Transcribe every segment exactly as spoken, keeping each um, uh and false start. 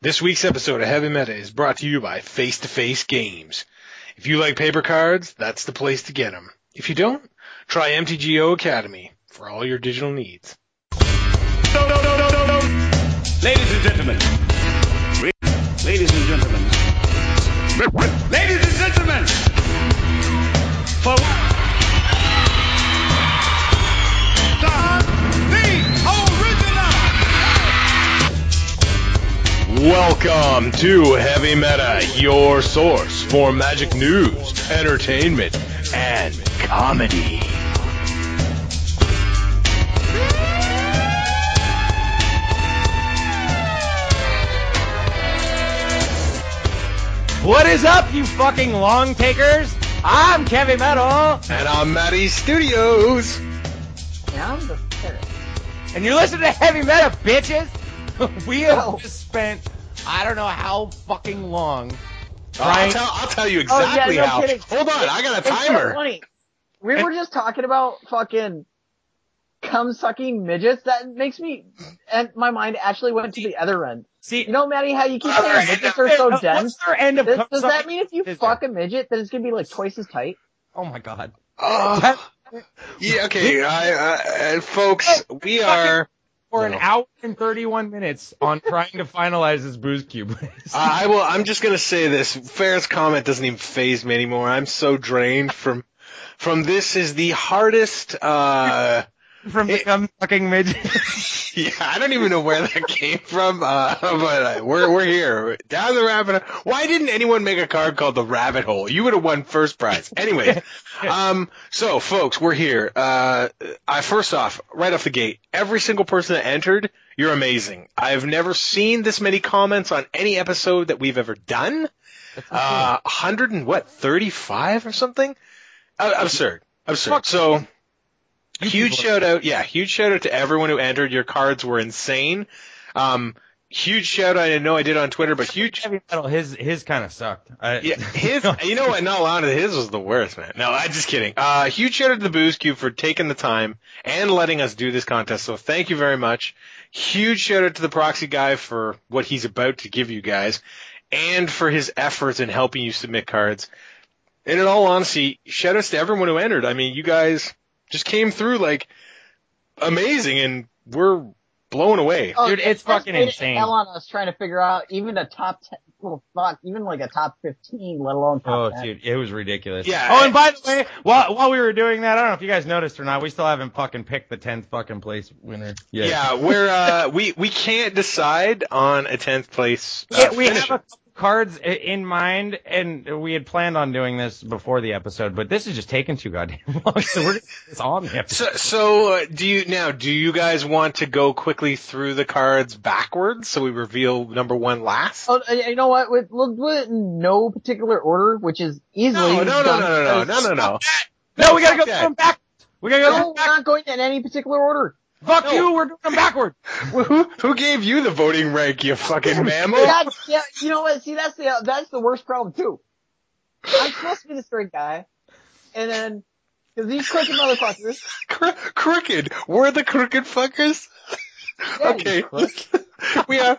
This week's episode of Heavy Meta is brought to you by Face to Face Games. If you like paper cards, that's the place to get them. If you don't, try M T G O Academy for all your digital needs. No, no, no, no, no, no. Ladies and gentlemen. Ladies and gentlemen. Ladies and gentlemen. For Welcome to Heavy Meta, your source for magic news, entertainment, and comedy. What is up, you fucking long takers? I'm Kevin Metal. And I'm Matty Studios. And I'm the Ferret. And you're listening to Heavy Meta, bitches. We have Oh. just spent, I don't know how fucking long. Oh, I'll, tell, I'll tell you Oh, exactly yeah, no how. kidding. Hold on, I got a It's so timer. funny. We were just talking about fucking cum-sucking midgets. That makes me, and my mind actually went to the other end. See, You know, Maddie, how you keep Other saying end midgets of- are so what's dense? their end of Does, cum does that sucking? mean if you Is fuck a midget, then it's gonna be like twice as tight? Oh my god. Oh, yeah, okay, I, I, uh, folks, we are. For an No. hour and thirty-one minutes on trying to finalize this booze cube. Uh, I will. I'm just gonna say this. Ferret's comment doesn't even faze me anymore. I'm so drained from from this. Is the hardest. Uh, From the It- cum sucking midget. yeah, I don't even know where that came from. Uh, but uh, we're we're here down the rabbit hole. Why didn't anyone make a card called the Rabbit Hole? You would have won first prize. Anyway, um, so folks, we're here. Uh, I first off, right off the gate, every single person that entered, you're amazing. I've never seen this many comments on any episode that we've ever done. Uh, hundred and what, thirty-five or something? Uh, absurd, absurd. Fuck. So. You Huge people- shout out, yeah, huge shout out to everyone who entered. Your cards were insane. Um, huge shout out, I know I did on Twitter, but huge, Heavy Metal, his, his kind of sucked. I, yeah, his, you know what, in all honesty, his was the worst, man. No, I'm just kidding. Uh, huge shout out to the Booze Cube for taking the time and letting us do this contest, so thank you very much. Huge shout out to the Proxy guy for what he's about to give you guys, and for his efforts in helping you submit cards. And in all honesty, shout outs to everyone who entered. I mean, you guys just came through like amazing, and we're blown away. Oh, Dude, it's just fucking made it insane. Hell on us trying to figure out even a top ten. Well, fuck, even like a top fifteen, let alone Oh, top ten. dude, it was ridiculous. Yeah, Oh, I- and by the way, while while we were doing that, I don't know if you guys noticed or not, we still haven't fucking picked the tenth fucking place winner. yet. Yeah, we're uh, we we can't decide on a tenth place. Uh, Yeah, we have finisher. a couple cards i- in mind, and we had planned on doing this before the episode, but this is just taking too goddamn long, so we're it's on the episode. So, so uh, do you now? Do you guys want to go quickly through the cards backwards so we reveal number one last? Oh, uh, you know what? With- We'll do it in no particular order, which is easily no, no, no, done no, no, no, because- no, no, no. No, we gotta go fuck through them back. We gotta go through No, them we're back. not going in any particular order. Fuck No. you, we're doing them backward. Who, who gave you the voting rank, you fucking mammal? That's, yeah, you know what? See, that's the that's the worst problem too. I'm supposed to be the straight guy, and then because these crooked motherfuckers. Cro- crooked. We're the crooked fuckers. Yeah, you Okay. crook. we are.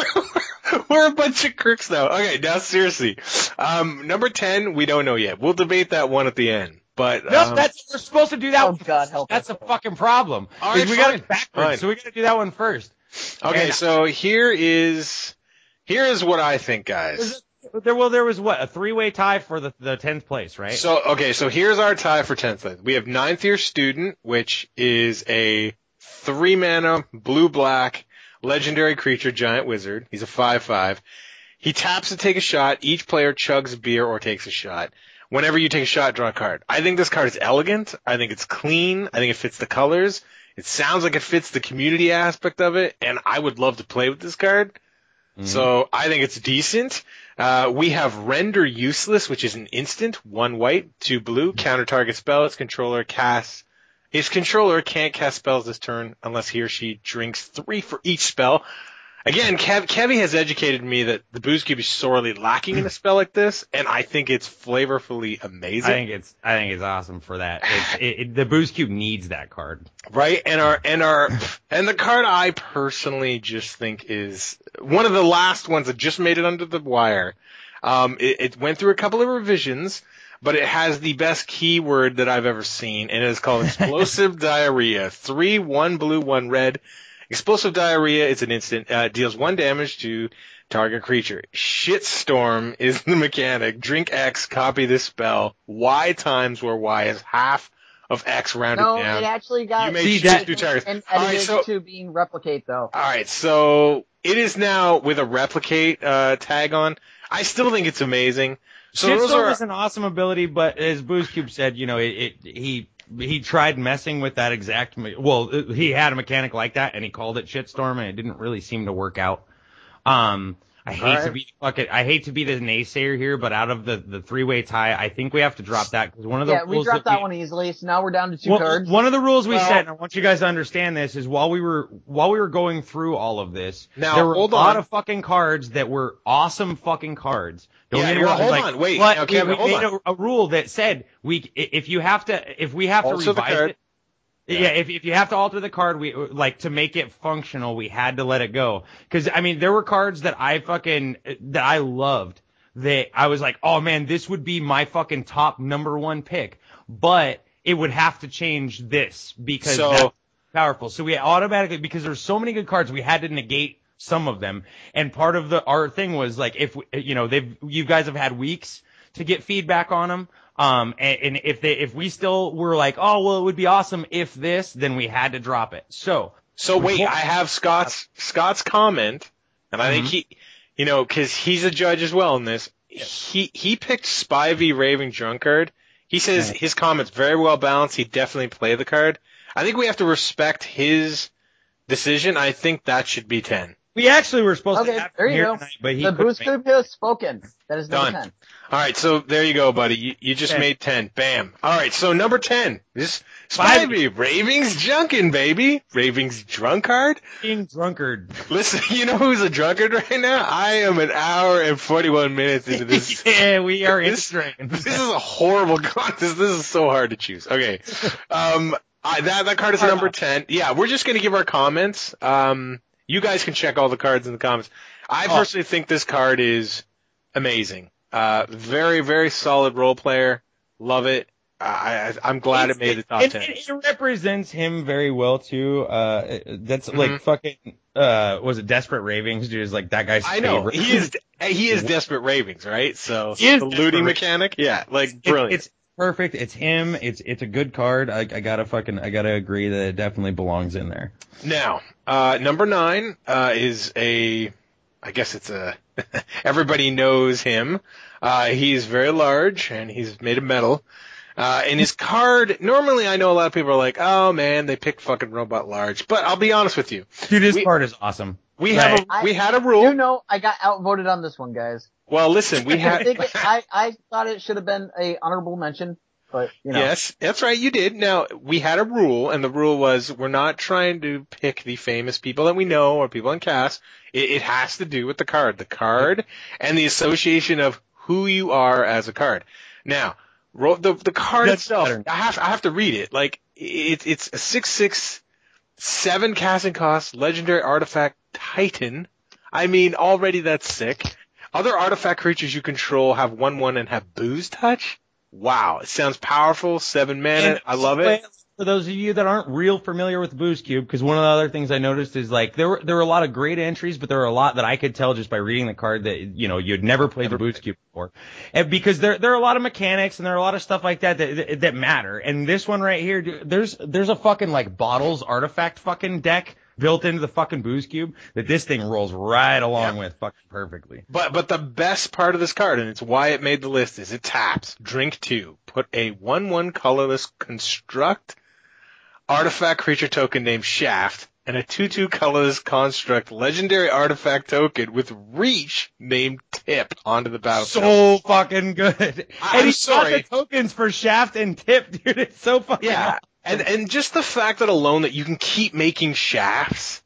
We're a bunch of crooks now. Okay, now seriously. Um, number ten, we don't know yet. We'll debate that one at the end. But No, um, that's we're supposed to do that Oh, one. God help That's us. a fucking problem. All 'Cause right, we got fine. it backwards, Fine. so we gotta do that one first. okay. And- So here is here is what I think, guys. Was it- There, well, there was what, a three-way tie for the the tenth place, right? So okay, so here's our tie for tenth place. We have Ninth Year Student, which is a three mana blue black legendary creature giant wizard. He's a five five. He taps to take a shot. Each player chugs a beer or takes a shot. Whenever you take a shot, draw a card. I think this card is elegant. I think it's clean. I think it fits the colors. It sounds like it fits the community aspect of it, and I would love to play with this card. Mhm. So I think it's decent. Uh, we have Render Useless, which is an instant, one white, two blue, counter target spell. Its controller casts. Its controller can't cast spells this turn unless he or she drinks three for each spell. Again, Kev, Kevy has educated me that the Booze Cube is sorely lacking in a spell like this, and I think it's flavorfully amazing. I think it's I think it's awesome for that. It's, it, it, the Booze Cube needs that card. Right, and our and our and the card I personally just think is one of the last ones that just made it under the wire. Um, it, it went through a couple of revisions, but it has the best keyword that I've ever seen, and it is called Explosive Diarrhea. Three, one blue, one red. Explosive Diarrhea is an instant, uh, deals one damage to target creature. Shitstorm is the mechanic. Drink X, copy this spell. Y times where Y is half of X rounded No, down. it actually got You may See, shoot that- two targets. and All right, edited so- to being replicate though. Alright, so it is now with a replicate, uh, tag on. I still think it's amazing. So those Shitstorm are, is an awesome ability, but as Booze Cube said, you know, it, it he he tried messing with that exact. me- Well, he had a mechanic like that, and he called it Shitstorm, and it didn't really seem to work out. Um, I hate Alright. to be fuck it. I hate to be the naysayer here, but out of the the three way tie, I think we have to drop that because one of the Yeah, we rules dropped that that we, one easily, so now we're down to two Well, cards. one of the rules we Well- set, and I want you guys to understand this, is while we were while we were going through all of this, Now, there were hold a lot on. of fucking cards that were awesome fucking cards. Don't Yeah, get me well, wrong, hold like, on, wait, but now, we, Kevin, we hold made on. a, a rule that said we if you have to if we have to Also the revise card. it. Yeah, if if you have to alter the card, we like to make it functional. We had to let it go because I mean there were cards that I fucking that I loved that I was like, oh man, this would be my fucking top number one pick, but it would have to change this because So- that's powerful. So we automatically because there's so many good cards, we had to negate some of them. And part of the our thing was like if we, you know they've you guys have had weeks to get feedback on them. Um, and, and if they, if we still were like, oh, well, it would be awesome if this, then we had to drop it. So, so wait, before- I have Scott's, Scott's comment, and I think Mhm. he, you know, cause he's a judge as well in this. He, he picked Spy v Raving Drunkard. He says Right. his comment's very well balanced. He'd definitely play the card. I think we have to respect his decision. I think that should be ten. we actually were supposed Okay, to have there him you here go. tonight, but he The couldn't Booze make Cube has spoken. That is number Done. ten. All right, so there you go, buddy. You, you just ten. made ten. Bam. All right, so number ten. This Spy v Ravings Junkin, baby. Ravings Drunkard. being drunkard. Listen, you know who's a drunkard right now? I am an hour and forty-one minutes into this. yeah, we are in This- strain. This is a horrible contest. This is so hard to choose. Okay. Um, I, that, that card is Hard number enough. ten. Yeah, we're just going to give our comments. Um, you guys can check all the cards in the comments. I Oh. personally think this card is amazing. Uh, very, very solid role player. Love it. I, I, I'm glad it made the top and, ten. and it represents him very well too. Uh, that's Mhm. like fucking, uh, was it Desperate Ravings, dude? Is like that guy's I know. favorite. He is, he is Desperate Ravings, right? So, He is the Desperate looting Ravings. mechanic. Yeah, like, It- brilliant. It's perfect. It's him. It's it's a good card. I, I gotta fucking I gotta agree that it definitely belongs in there. Now, uh, number nine, uh, is a, I guess it's a, everybody knows him. Uh, he's very large and he's made of metal. Uh, and his card, normally I know a lot of people are like, oh man, they picked fucking Robot Large. But I'll be honest with you. Dude, his We- card is awesome. We have Right. a, we had a You rule. know, I got outvoted on this one, guys. Well, listen, we I, had, think it, I, I thought it should have been a honorable mention, but you know. yes, that's right, you did. Now, we had a rule, and the rule was we're not trying to pick the famous people that we know or people in cast. It, it has to do with the card. The card and the association of who you are as a card. Now, ro- the the card That's itself, better. I have I have to read it. Like, it, it's a six six, seven casting cost, legendary artifact Titan. I mean, already that's sick. Other artifact creatures you control have one one and have booze touch. Wow, it sounds powerful. Seven mana. And I love it. For those of you that aren't real familiar with the Boost Cube, because one of the other things I noticed is like there were there were a lot of great entries, but there were a lot that I could tell just by reading the card that you know you'd never played the Boost Cube before, and because there there are a lot of mechanics and there are a lot of stuff like that that that, that matter. And this one right here, dude, there's there's a fucking like bottles artifact fucking deck built into the fucking Boost Cube that this thing rolls right along Yeah. with fucking perfectly. But but the best part of this card, and it's why it made the list, is it taps. Drink two. Put a one one colorless construct artifact creature token named Shaft and a two two colorless construct legendary artifact token with reach named Tip onto the battlefield. So fucking good. I'm and he's got sorry. the tokens for Shaft and Tip, dude. It's so fucking Yeah. awesome. And and just the fact that alone that you can keep making shafts,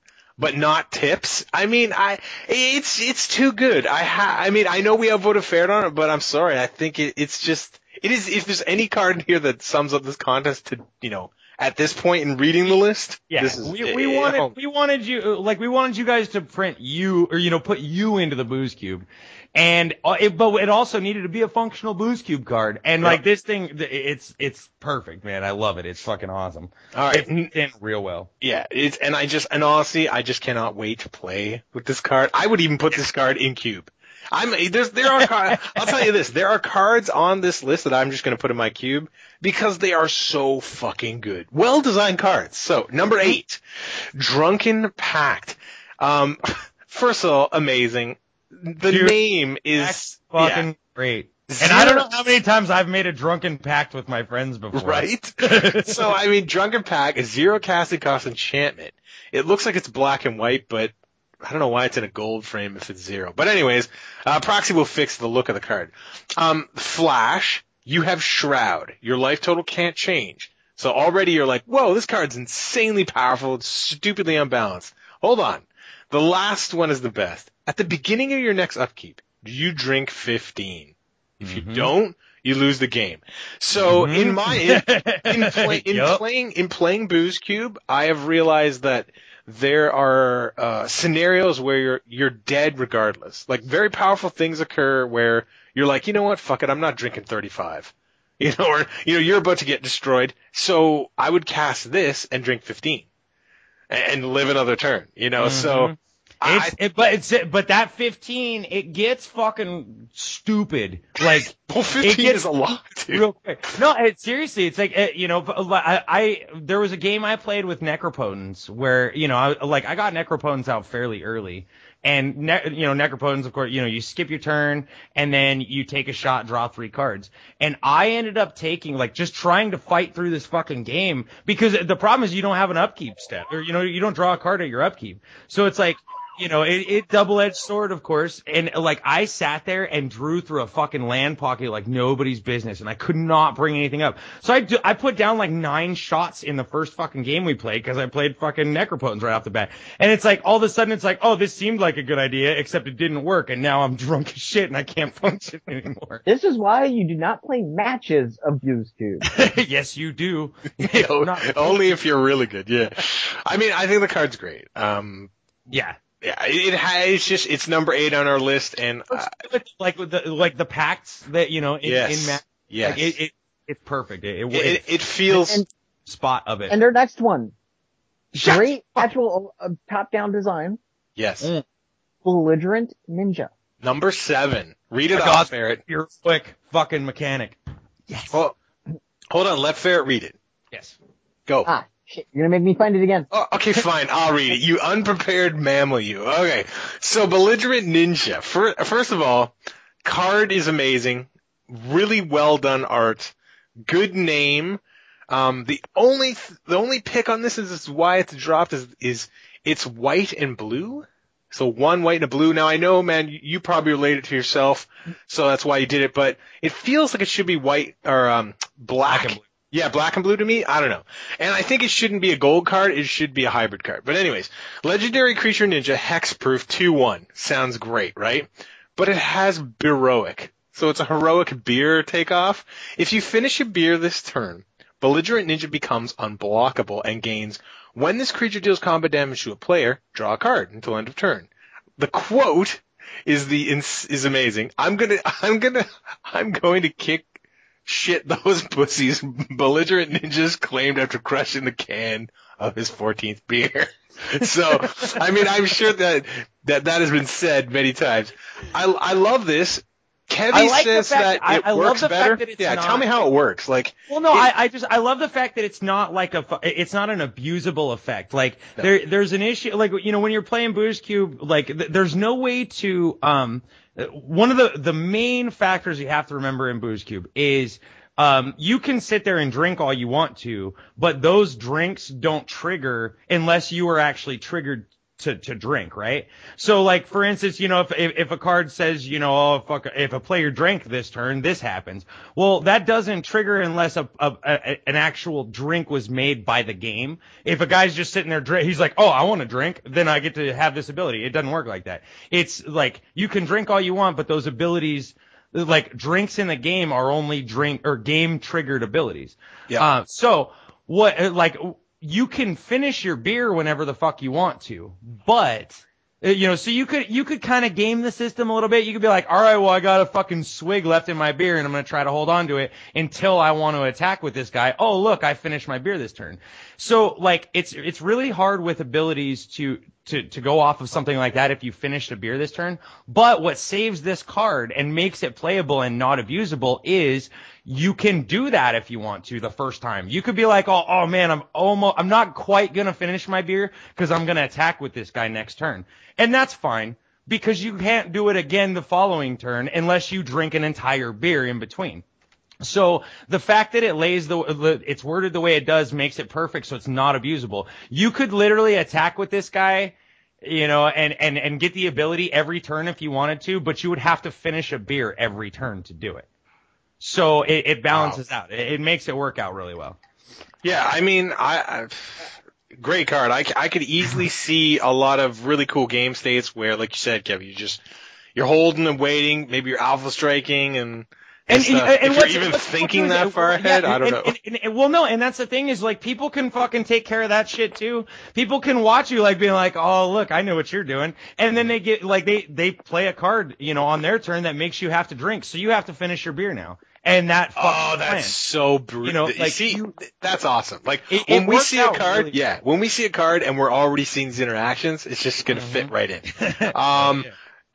but not tips. I mean, I it's it's too good. I ha- I mean, I know we outvoted Ferret on it, but I'm sorry. I think it, it's just it is. If there's any card in here that sums up this contest to, you know, at this point in reading the list, Yeah, this is, we, we it, wanted oh, we wanted you like we wanted you guys to print you or you know put you into the Booze Cube, and uh, it, but it also needed to be a functional Booze Cube card, and Yep. like this thing, it's it's perfect, man. I love it. It's fucking awesome. All right. It's in real well. Yeah, it's and I just and honestly, I just cannot wait to play with this card. I would even put this card in cube. I'm there's there are cards. I'll tell you this: there are cards on this list that I'm just going to put in my cube because they are so fucking good, well designed cards. So number eight, Drunken Pact. Um, first of all, amazing. The Dude, name is That's fucking yeah. great. And Zero- I don't know how many times I've made a drunken pact with my friends before. Right? So, I mean, Drunken Pact is zero casting cost enchantment. It looks like it's black and white, but I don't know why it's in a gold frame if it's zero. But anyways, uh, Proxy will fix the look of the card. Um, Flash, you have Shroud. Your life total can't change. So already you're like, whoa, this card's insanely powerful. It's stupidly unbalanced. Hold on. The last one is the best. At the beginning of your next upkeep, you drink fifteen. If Mm-hmm. you don't, you lose the game. So Mhm. in my in, in, play, in Yup. playing in playing Booze Cube, I have realized that there are uh, scenarios where you're you're dead regardless. Like very powerful things occur where you're like, you know what, fuck it, I'm not drinking thirty-five. You know, or you know you're about to get destroyed. So I would cast this and drink fifteen, and, and live another turn. You know, so. Mhm. It's, it, but it's but that fifteen, it gets fucking stupid. Like Well, fifteen gets is a lot, dude. real quick. No, it, seriously, it's like it, you know, I, I there was a game I played with Necropotence where you know, I, like I got Necropotence out fairly early, and ne, you know, Necropotence, of course, you know, you skip your turn and then you take a shot, draw three cards, and I ended up taking like just trying to fight through this fucking game because the problem is you don't have an upkeep step, or you know, you don't draw a card at your upkeep, so it's like. You know, it, it double-edged sword, of course, and like I sat there and drew through a fucking land pocket like nobody's business, and I could not bring anything up. So I, do, I put down like nine shots in the first fucking game we played because I played fucking Necropotence right off the bat. And it's like all of a sudden it's like, oh, this seemed like a good idea, except it didn't work, and now I'm drunk as shit and I can't function anymore. This is why you do not play matches of Booze Cube. Yes, you do. No, Not- only if you're really good. Yeah, I mean, I think the card's great. Um, yeah. yeah, it, it has it's just it's number eight on our list, and uh, Like with the like the pacts that you know in, yes, in ma- yes, like, it, it it's perfect. It, it, it, it, it feels And- spot of it. And their next one, Shut great actual uh, top-down design, yes. Mm. Belligerent Ninja. Number seven. Read it My off, God. Ferret. You're a quick fucking mechanic. Yes. Well, hold on, let Ferret read it. Yes. Go. Ah, shit, you're gonna make me find it again. Oh, okay, fine. I'll read it. You unprepared mammal, you. Okay. So, Belligerent Ninja. First, first of all, card is amazing. Really well done art. Good name. Um, the only, th- the only pick on this is, is why it's dropped is, is it's white and blue. So one white and a blue. Now I know, man, you, you probably related to yourself, so that's why you did it, but it feels like it should be white or, um, black. Black and blue. Yeah, black and blue to me. I don't know. And I think it shouldn't be a gold card. It should be a hybrid card. But anyways, Legendary Creature Ninja, Hexproof, two one. Sounds great, right? But it has Heroic. So it's a heroic beer takeoff. If you finish a beer this turn, Belligerent Ninja becomes unblockable and gains, when this creature deals combat damage to a player, draw a card until end of turn. The quote is the is amazing. I'm gonna I'm gonna I'm going to kick shit those pussies Belligerent Ninjas claimed after crushing the can of his fourteenth beer. So, I mean, I'm sure that that, that has been said many times. I I love this. Kevy I like the says fact- that I- it I love works the fact better. that it's yeah, not- tell me how it works. Like, Well, no, it- I, I just I love the fact that it's not like a fu- it's not an abusable effect. Like No. there there's an issue like you know when you're playing Booze Cube, like th- there's no way to um one of the the main factors you have to remember in Booze Cube is um you can sit there and drink all you want to, but those drinks don't trigger unless you are actually triggered to, to drink, right? So like, for instance, you know, if, if, if a card says, you know, oh, fuck, if a player drank this turn, this happens. Well, that doesn't trigger unless a, a, a an actual drink was made by the game. If a guy's just sitting there, drink, he's like, oh, I want to drink, then I get to have this ability. It doesn't work like that. It's like, you can drink all you want, but those abilities, like drinks in the game are only drink or game triggered abilities. Yeah. Uh, so what, like, you can finish your beer whenever the fuck you want to, but, you know, so you could, you could kind of game the system a little bit. You could be like, all right, well, I got a fucking swig left in my beer and I'm going to try to hold on to it until I want to attack with this guy. Oh, look, I finished my beer this turn. So like, it's, it's really hard with abilities to, to, to go off of something like that if you finished a beer this turn. But what saves this card and makes it playable and not abusable is you can do that if you want to the first time. You could be like, oh, oh man, I'm almost, I'm not quite going to finish my beer because I'm going to attack with this guy next turn. And that's fine because you can't do it again the following turn unless you drink an entire beer in between. So the fact that it lays the, it's worded the way it does makes it perfect so it's not abusable. You could literally attack with this guy, you know, and, and, and get the ability every turn if you wanted to, but you would have to finish a beer every turn to do it. So it, it balances wow. out. It, it makes it work out really well. Yeah, I mean, I, I great card. I, I could easily see a lot of really cool game states where, like you said, Kevin, you just you're holding and waiting. Maybe you're alpha striking and. And, and, and, and if you're even thinking that far ahead, yeah, I don't and, know. And, and, and, well, no, and that's the thing is like people can fucking take care of that shit too. People can watch you like being like, oh look, I know what you're doing, and then they get like they they play a card, you know, on their turn that makes you have to drink, so you have to finish your beer now. And that oh, that's plan. so brutal. You know, like see, you, that's awesome. Like it, when it we see a card, really yeah, when we see a card and we're already seeing these interactions, it's just gonna mm-hmm. fit right in. Um. yeah.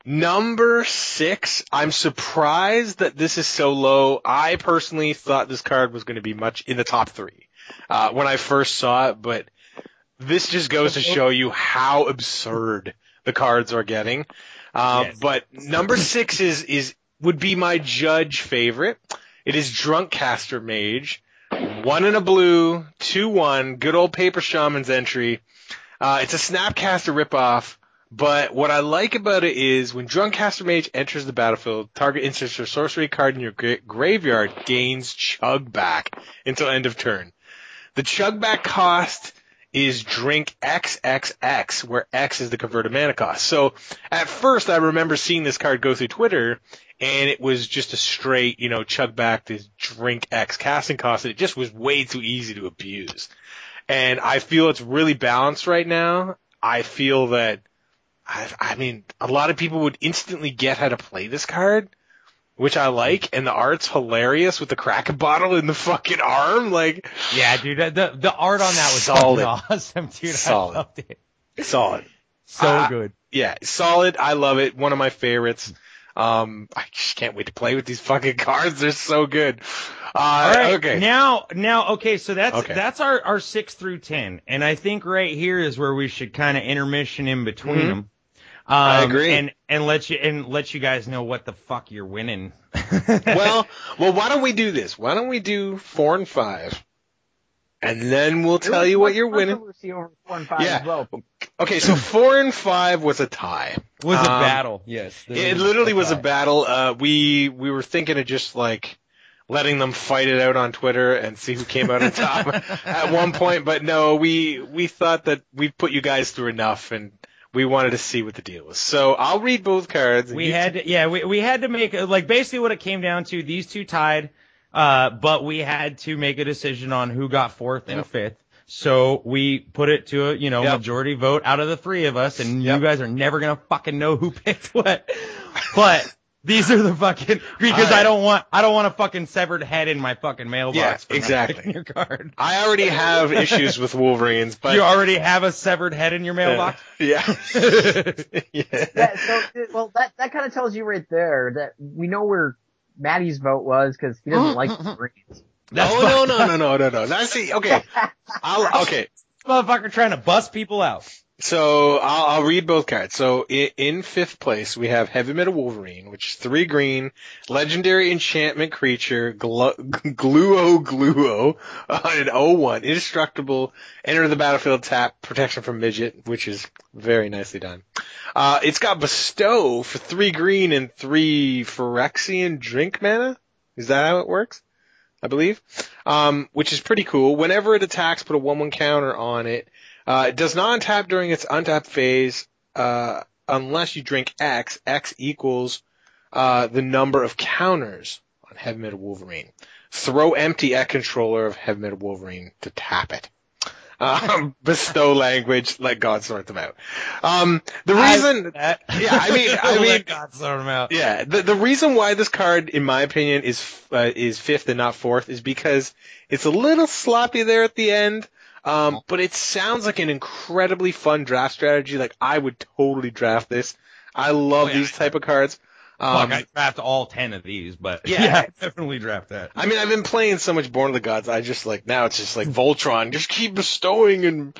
Number six, I'm surprised that this is so low. I personally thought this card was going to be much in the top three uh, when I first saw it, but this just goes to show you how absurd the cards are getting. Uh, yes. But number six is is would be my judge favorite. It is Drunkcaster Mage, one in a blue, two one, good old Paper Shaman's entry. Uh, it's a Snapcaster ripoff. But what I like about it is when Drunkcaster Mage enters the battlefield, target instance or sorcery card in your gra- graveyard gains Chug back until end of turn. The Chug back cost is drink X X X, where X is the converted mana cost. So at first I remember seeing this card go through Twitter, and it was just a straight, you know, Chug back to drink X casting cost, and it just was way too easy to abuse. And I feel it's really balanced right now. I feel that I, I mean, a lot of people would instantly get how to play this card, which I like, and the art's hilarious with the Kraken bottle in the fucking arm. Like, yeah, dude, the the art on that was solid, awesome, dude. Solid, I loved it. Solid, so uh, good. Yeah, solid. I love it. One of my favorites. Um, I just can't wait to play with these fucking cards. They're so good. Uh, All right, okay. Now, now, okay, so that's okay. that's our our six through ten, and I think right here is where we should kind of intermission in between mm-hmm. them. Um, I agree. And, and let you, and let you guys know what the fuck you're winning. well, well, why don't we do this? Why don't we do four and five? And then we'll tell you what you're winning. Over four and five yeah. as well. Okay, so four and five was a tie. Was um, a battle. Yes. It literally a was a battle. Uh, we, we were thinking of just like letting them fight it out on Twitter and see who came out on top at one point. But no, we, we thought that we put you guys through enough and we wanted to see what the deal was. So I'll read both cards. We had to, yeah, we, we had to make, like, basically what it came down to, these two tied, uh, but we had to make a decision on who got fourth and yep. fifth. So we put it to a, you know, yep. majority vote out of the three of us, and yep. you guys are never gonna fucking know who picked what. But these are the fucking, because I, I don't want, I don't want a fucking severed head in my fucking mailbox. Yeah, for exactly. Your card. I already have issues with Wolverines, but you already have a severed head in your mailbox. Uh, yeah. yeah. yeah. So, well, that that kind of tells you right there that we know where Maddie's vote was because he doesn't like Wolverines. That's oh no no no no no no. That's the okay. I'll, okay. This motherfucker trying to bust people out. So I'll, I'll read both cards. So in, in fifth place, we have Heavy Metal Wolverine, which is three green, legendary enchantment creature, Glu- Gluo Gluo, uh, an oh one, indestructible, enter the battlefield, tap, protection from midget, which is very nicely done. Uh, it's got Bestow for three green and three Phyrexian drink mana. Is that how it works? I believe. Um, which is pretty cool. Whenever it attacks, put a one one counter on it. Uh, it does not untap during its untap phase, uh, unless you drink X. X equals, uh, the number of counters on Heavy Metal Wolverine. Throw empty at controller of Heavy Metal Wolverine to tap it. Um, bestow language, let God sort them out. Um, the reason, I, yeah, I mean, I mean, let God sort them out. Yeah, the the reason why this card, in my opinion, is uh, is fifth and not fourth is because it's a little sloppy there at the end. Um, but it sounds like an incredibly fun draft strategy. Like, I would totally draft this. I love Oh, yeah. these type of cards. Um, Fuck, I draft all ten of these, but Yeah. yeah, definitely draft that. I mean, I've been playing so much Born of the Gods. I just like, now it's just like Voltron. Just keep bestowing and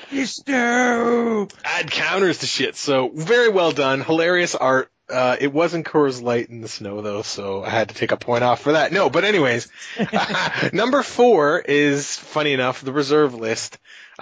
Bestow! add counters to shit. So, very well done. Hilarious art. Uh, it wasn't Coors Light in the snow though, so I had to take a point off for that. No, but anyways, number four is, funny enough, the reserve list.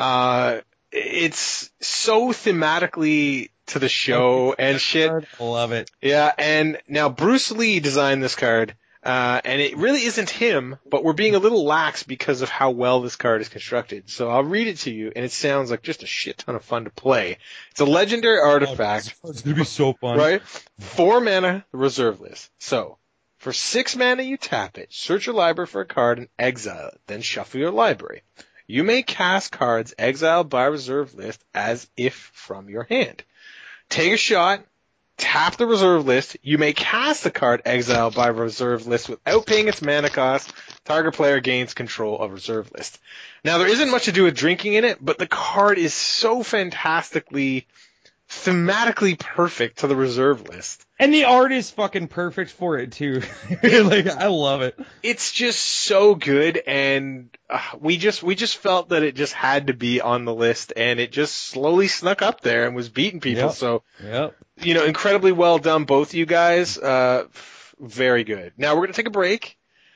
Uh, it's so thematically to the show and shit. Love it. Yeah, and now Bruce Lee designed this card, uh, and it really isn't him, but we're being a little lax because of how well this card is constructed. So I'll read it to you, and it sounds like just a shit ton of fun to play. It's a legendary artifact. It's gonna be so fun. Right? Four mana, reserve list. So, for six mana you tap it, search your library for a card and exile it, then shuffle your library. You may cast cards exiled by reserve list as if from your hand. Take a shot, tap the reserve list, you may cast the card exiled by reserve list without paying its mana cost. Target player gains control of reserve list. Now there isn't much to do with drinking in it, but the card is so fantastically thematically perfect to the reserve list. And the art is fucking perfect for it too. Like, I love it. It's just so good, and uh, we just we just felt that it just had to be on the list, and it just slowly snuck up there and was beating people. Yep. So, Yep. you know, incredibly well done, both of you guys. Uh, very good. Now we're gonna take a break,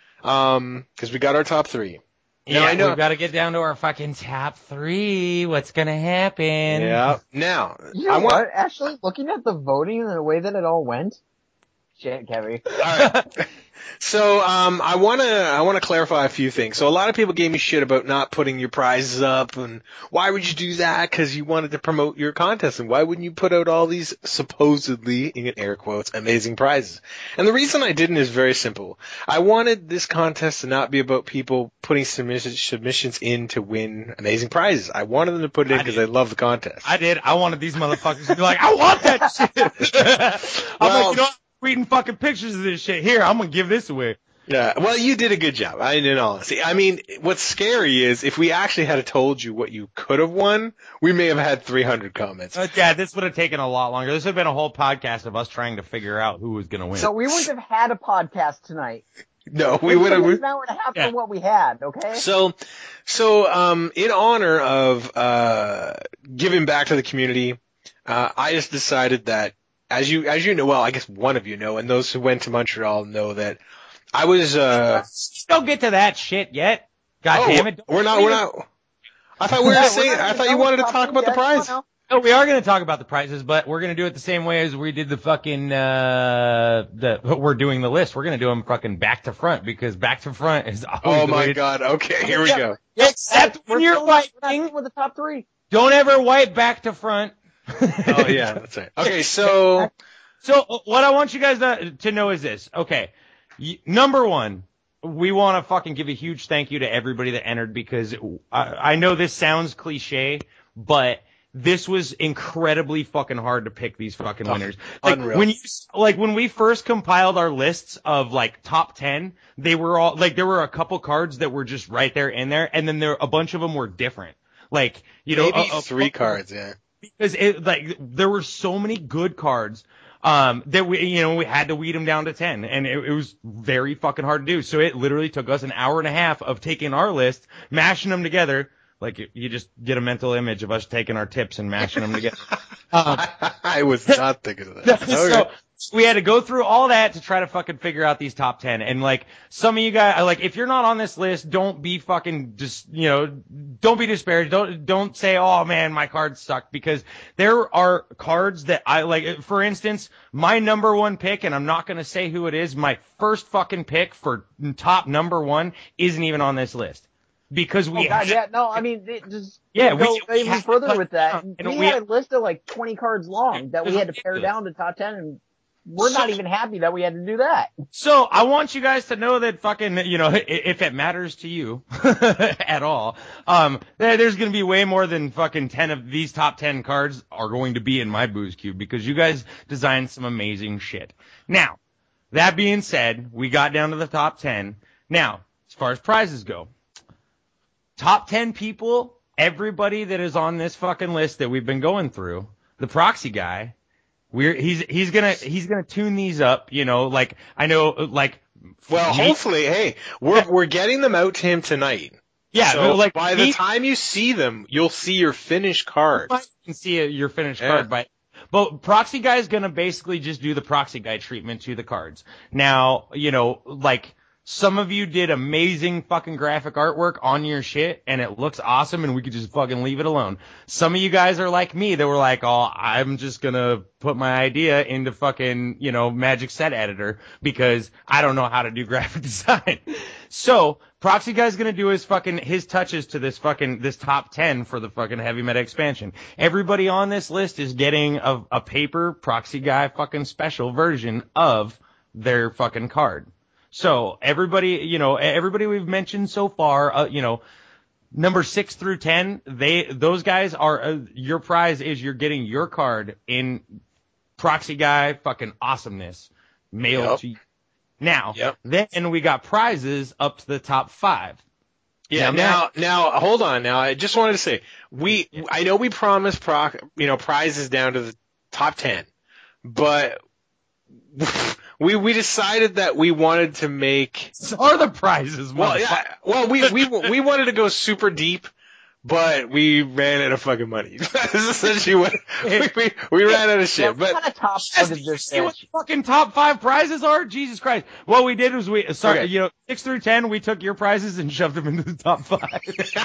um, because we got our top three. Now, Yeah, I know- we've got to get down to our fucking top three. What's gonna happen? Yeah. Now, You know I want. what? Actually, looking at the voting and the way that it all went, shit, Kevin. All right. So, um, I wanna, I wanna clarify a few things. So a lot of people gave me shit about not putting your prizes up, and why would you do that? Cause you wanted to promote your contest, and why wouldn't you put out all these supposedly, in air quotes, amazing prizes? And the reason I didn't is very simple. I wanted this contest to not be about people putting submissions, submissions in to win amazing prizes. I wanted them to put it in I because did. they love the contest. I did. I wanted these motherfuckers to be like, I want that shit. I'm Well- like, you know, I'm tweeting fucking pictures of this shit. Here, I'm gonna give this away. Yeah, well, you did a good job. I in all honesty. I mean, what's scary is if we actually had told you what you could have won, we may have had three hundred comments. Uh, yeah, this would have taken a lot longer. This would have been a whole podcast of us trying to figure out who was gonna win. So we wouldn't have had a podcast tonight. No, we would have. an hour and a half Yeah. for what we had, okay? So, so, um, in honor of, uh, giving back to the community, uh, I just decided that, as you, as you know, well, I guess one of you know, and those who went to Montreal know that I was, uh, Don't get to that shit yet. God oh, damn it. Don't we're not, leave we're it. not, I thought we were Yeah, saying, we're not I even thought you done wanted to with talk about the yet. Come prize. on now. No, we are going to talk about the prizes, but we're going to do it the same way as we did the fucking, uh, the, we're doing the list. We're going to do them fucking back to front because back to front is always Oh the way my to- God. Okay, here we Yeah. go. Except We're when you're still not- we're not wiping. done with the top three. Don't ever wipe back to front. Oh yeah, that's right. Okay, so, So uh, what I want you guys to, to know is this. Okay. Y- number one, we want to fucking give a huge thank you to everybody that entered because I, I know this sounds cliche, but this was incredibly fucking hard to pick these fucking Oh, winners. Like unreal. when you, like when we first compiled our lists of like top ten, they were all, like there were a couple cards that were just right there in there and then there, a bunch of them were different. Like, you know, maybe a- a- three cards, yeah. because it like there were so many good cards um that we you know we had to weed them down to ten and it, it was very fucking hard to do. So it literally took us an hour and a half of taking our list, mashing them together, Like you, you just get a mental image of us taking our tips and mashing them together. Um, I was not thinking of that. so we had to go through all that to try to fucking figure out these top ten. And like some of you guys, like if you're not on this list, don't be fucking just, you know, don't be disparaged. Don't, don't say, oh man, my cards suck, because there are cards that I like. For instance, my number one pick, and I'm not going to say who it is, my first fucking pick for top number one isn't even on this list. Because we oh, God, had, yeah, no, I mean, it just yeah, go we, we even had further to with that. and We, we had a list of like twenty cards long that we had to pare down to top ten, and we're So- not even happy that we had to do that. So I want you guys to know that fucking, you know, if it matters to you at all, um, there's going to be way more than fucking ten of these top ten cards are going to be in my booze cube, because you guys designed some amazing shit. Now, that being said, we got down to the top ten. Now, as far as prizes go, top ten people, everybody that is on this fucking list that we've been going through, the proxy guy, we're, he's, he's gonna, he's gonna tune these up, you know, like, I know, like, Well, me- hopefully, hey, we're we're getting them out to him tonight. yeah, So like, by me- the time you see them, you'll see your finished card. You can see a, your finished Yeah. card by, but proxy guy is gonna basically just do the proxy guy treatment to the cards. Now, you know, like, some of you did amazing fucking graphic artwork on your shit, and it looks awesome, and we could just fucking leave it alone. Some of you guys are like me, that were like, oh, I'm just gonna put my idea into fucking, you know, Magic Set Editor, because I don't know how to do graphic design. So, Proxy Guy's gonna do his fucking, his touches to this fucking, this top ten for the fucking Heavy Meta expansion. Everybody on this list is getting a, a paper Proxy Guy fucking special version of their fucking card. So everybody, you know, everybody we've mentioned so far, uh, you know, number six through ten, they, those guys are, uh, your prize is you're getting your card in Proxy Guy fucking awesomeness mailed Yep. to you. Now, Yep. then we got prizes up to the top five. Yeah. Now, Now, now, hold on. Now, I just wanted to say, we, I know we promised proc, you know, prizes down to the top ten, but we we decided that we wanted to make. So are the prizes, Well, motherfucker. yeah. Well, we we we wanted to go super deep, but we ran out of fucking money. That's essentially what we, we we ran out of shit. Yeah, what But kind of top Yes, loaded did you this see what bitch? the fucking top five prizes are? Jesus Christ. What we did was we, sorry, Okay. you know, six through ten, we took your prizes and shoved them into the top five.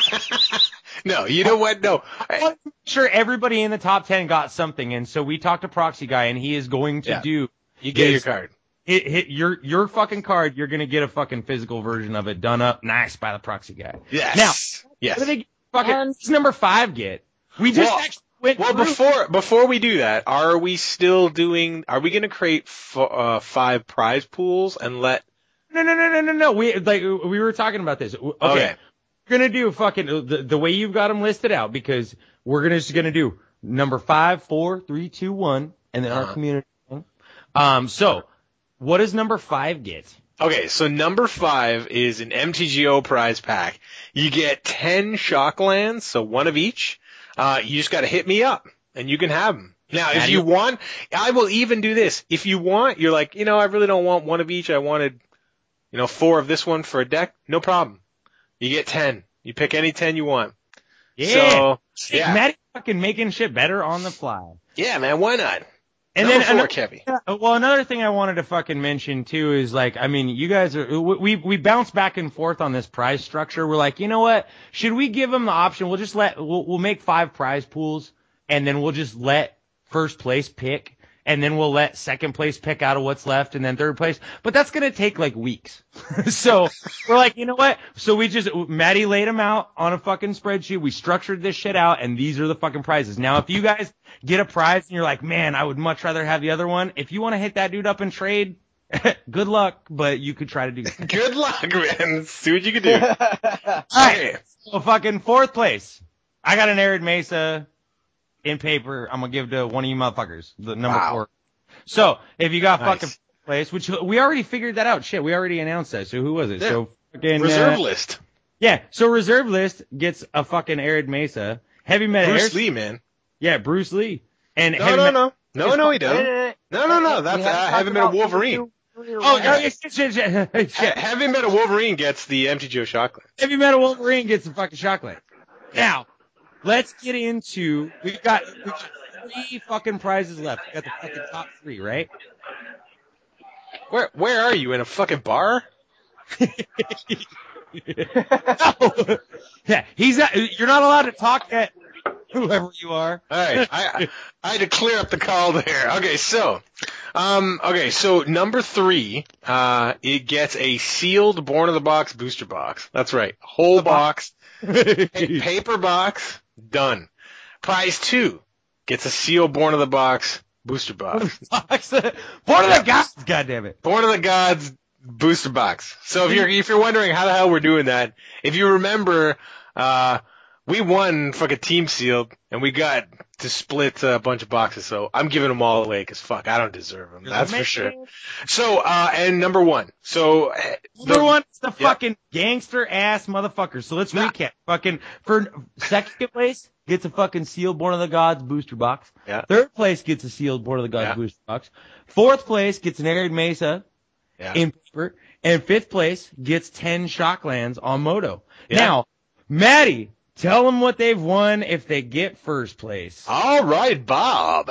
no, you know what? No. I want to make sure everybody in the top ten got something, and so we talked to Proxy Guy, and he is going to Yeah. do You get your Yes. card. hit, hit your your fucking card. You're gonna get a fucking physical version of it done up nice by the Proxy Guy. Yes. Now, yes. What do they get? Fucking And- what's number five get? We just Well- actually went Well, through. before before we do that, are we still doing? Are we going to create f- uh, five prize pools and let? No, no, no, no, no, no. We like we were talking about this. Okay. Okay. We're gonna do fucking the, the way you've got them listed out, because we're gonna just gonna do number five, four, three, two, one, and then our Uh-huh. community thing. Um, so what does number five get? Okay, so number five is an M T G O prize pack. You get ten Shocklands, so one of each. Uh, you just got to hit me up, and you can have them. Now, if you want, I will even do this. If you want, you're like, you know, I really don't want one of each. I wanted, you know, four of this one for a deck. No problem. You get ten. You pick any ten you want. Yeah. So, Hey, yeah. Maddie fucking making shit better on the fly. Yeah, man, why not? And Number then four, another, Kevy. Yeah, well, another thing I wanted to fucking mention too is like, I mean, you guys are, we, we bounce back and forth on this prize structure. We're like, you know what? Should we give them the option? We'll just let, we'll, we'll make five prize pools, and then we'll just let first place pick, and then we'll let second place pick out of what's left, and then third place. But that's going to take like weeks. So we're like, you know what? So we just, Maddie laid them out on a fucking spreadsheet. We structured this shit out, and these are the fucking prizes. Now, if you guys get a prize and you're like, man, I would much rather have the other one, if you want to hit that dude up and trade, good luck, but you could try to do that. Good luck, man. See what you can do. All right. So fucking fourth place. I got an Arid Mesa in paper. I'm gonna give to one of you motherfuckers, the number Wow. four. So if you got Nice. fucking fourth place, which we already figured that out. Shit, we already announced that. So who was it? Yeah. So fucking Reserve uh, list. Yeah. So reserve list gets a fucking Arid Mesa. Heavy Meta Bruce Air- Lee, man. Yeah, Bruce Lee. And No, heavy no, Meta- no. No, no, he doesn't. No, no, no. That's We uh, haven't Heavy talked Metal about Wolverine. Oh, oh, yeah, shit, shit, shit, shit. Heavy Metal Wolverine gets the M T G O Shockland. Heavy Metal Wolverine gets the fucking chocolate. Now, let's get into, we've got, we've got three fucking prizes left. We got the fucking top three, right? Where where are you, in a fucking bar? No. Yeah, he's not, you're not allowed to talk at whoever you are. All right, I I had to clear up the call there. Okay, so, um, okay, so number three, uh, it gets a sealed Born in the Box booster box. That's right, whole box, pa- paper box, done. Prize two gets a sealed Born in the Box booster box. Born of the Gods, goddammit. Born of the Gods booster box. So if you're if you're wondering how the hell we're doing that, if you remember, uh, we won fucking team sealed, and we got to split a bunch of boxes. So I'm giving them all away because fuck, I don't deserve them. That's for sure. So uh, and number one. So uh, number the, one is the yeah. fucking gangster ass motherfucker. So let's Nah. recap. Fucking for second place gets a fucking sealed Born of the Gods booster box. Yeah. Third place gets a sealed Born of the Gods Yeah. booster box. Fourth place gets an Arid Mesa Yeah. in paper. And fifth place gets ten Shocklands on Moto. Yeah. Now, Maddie, tell them what they've won if they get first place. All right, Bob.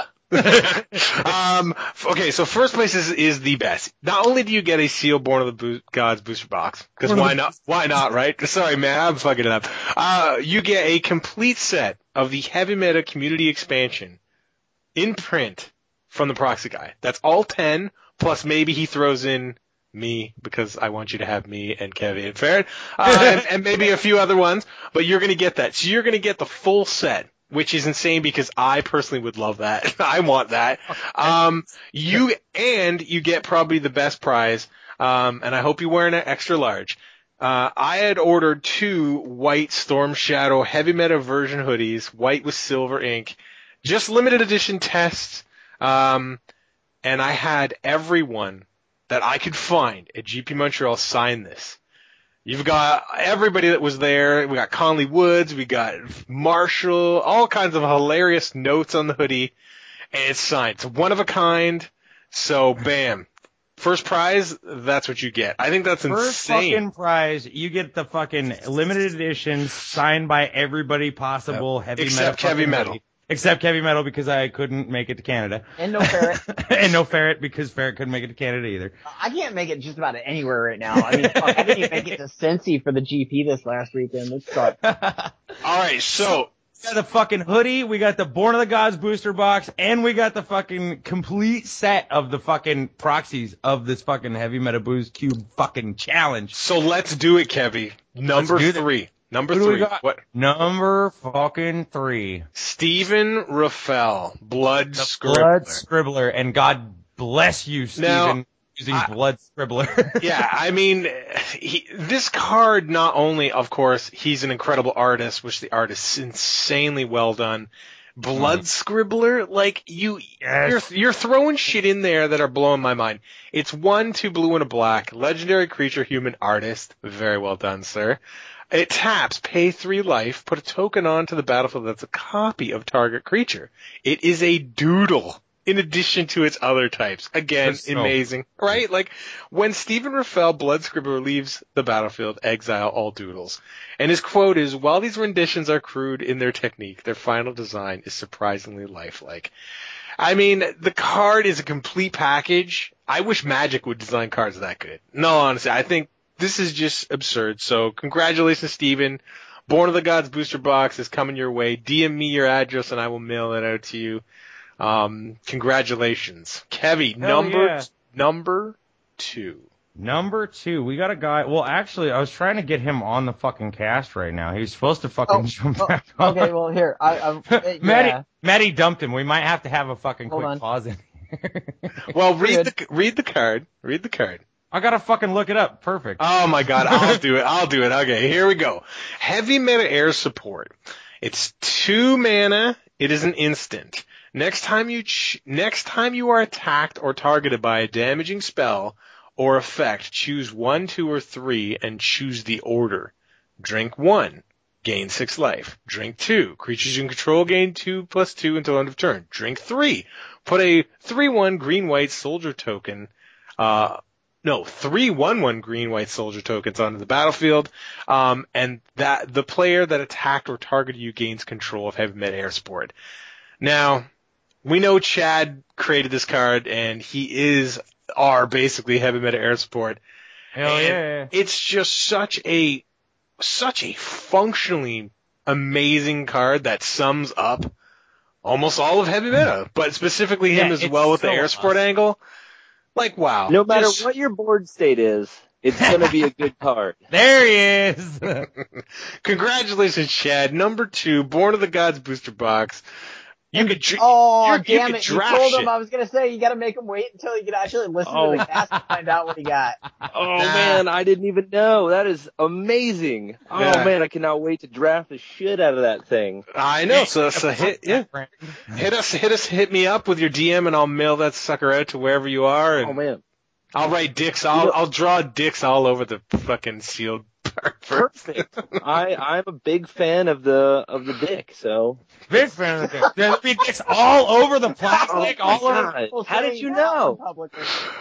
um, okay, so first place is, is the best. Not only do you get a sealed Born of the Bo- Gods booster box, because Born of why the- not? Why not, right? Sorry, man, I'm fucking it up. Uh, you get a complete set of the Heavy Meta Community Expansion in print from the Proxy Guy. That's all ten, plus maybe he throws in me, because I want you to have me and Kevin and Farron, uh, and, and maybe a few other ones, but you're going to get that. So you're going to get the full set, which is insane because I personally would love that. I want that. Um, you, and you get probably the best prize, um, and I hope you're wearing an extra large. Uh, I had ordered two white Storm Shadow Heavy Meta version hoodies, white with silver ink, just limited edition tests, um, and I had everyone that I could find at G P Montreal sign this. You've got everybody that was there. We got Conley Woods, we got Marshall, all kinds of hilarious notes on the hoodie, and it's signed. It's one of a kind, so bam. First prize, that's what you get. I think that's First insane. fucking prize, you get the fucking limited edition signed by everybody possible heavy Except metal. Heavy fucking Metal. hoodie. Except Heavy Metal because I couldn't make it to Canada. And no ferret. And no Ferret because Ferret couldn't make it to Canada either. I can't make it just about anywhere right now. I mean, fuck, I didn't even make it to Cincy for the G P this last weekend. It sucked. All right, so We got the fucking hoodie, we got the Born of the Gods booster box, and we got the fucking complete set of the fucking proxies of this fucking Heavy Meta Booze Cube fucking challenge. so let's do it, Kevy. Number Let's do that. three. Number Who do we three. got? What? Number fucking three. Stephen Raffel, Blood The Scribbler. Blood Scribbler, and God bless you, Now, Stephen, using I- Blood Scribbler. Yeah, I mean, he, this card, not only, of course, he's an incredible artist, which the art is insanely well done. Blood Scribbler, like, you, Yes. you're, you're throwing shit in there that are blowing my mind. It's one, two blue and a black, legendary creature, human artist. Very well done, sir. It taps, pay three life, put a token onto the battlefield that's a copy of target creature. It is a doodle. In addition to its other types. Again, That's so- amazing. Right? Like, when Stephen Raffel, Blood Scribbler, leaves the battlefield, exile all doodles. And his quote is, while these renditions are crude in their technique, their final design is surprisingly lifelike. I mean, the card is a complete package. I wish Magic would design cards that good. No, honestly, I think this is just absurd. So, congratulations, Stephen. Born of the Gods booster box is coming your way. D M me your address and I will mail it out to you. Um, congratulations. Kevy, Hell number, yeah. number two. Number two, we got a guy. Well, actually, I was trying to get him on the fucking cast right now. He's supposed to fucking Oh, jump oh, back on. Okay, well here, I, I uh, Maddie, yeah. Maddie dumped him. We might have to have a fucking Hold quick on. pause in here. Well, read Good. the, read the card. Read the card. I gotta fucking look it up. Perfect. Oh my god, I'll do it. I'll do it. Okay, here we go. Heavy Meta Air Support. It's two mana. It is an instant. Next time you ch- next time you are attacked or targeted by a damaging spell or effect, choose one, two, or three and choose the order. Drink one, gain six life. Drink two, creatures you control gain two plus two until end of turn. Drink three, put a three one green white soldier token uh no, three one one green white soldier tokens onto the battlefield, um, and that the player that attacked or targeted you gains control of Heavy Meta Air Support. Now, we know Chad created this card, and he is our basically Heavy Meta Air Support. Hell yeah! It's just such a such a functionally amazing card that sums up almost all of Heavy Meta, but specifically him Yeah, as it's well with so the air support awesome. angle. Like, wow. No matter Just- what your board state is, it's going to be a good card. There he is. Congratulations, Chad. Number two, Born of the Gods booster box. You could, dr- Oh, you, you damn could it. You draft told shit. him I was going to say you got to make him wait until he can actually listen Oh. to the cast to find out what he got. Oh Nah. man, I didn't even know. That is amazing. Oh Yeah. man, I cannot wait to draft the shit out of that thing. I know. So, so hit, yeah, hit us, hit us, hit me up with your D M, and I'll mail that sucker out to wherever you are. And Oh man. I'll write dicks. I'll, You know- I'll draw dicks all over the fucking sealed part. for- Perfect. I, I'm a big fan of the of the dick, so Big fan of the There'll be dicks all over the plastic, Oh my all over. God. People How did saying you that know? publicly.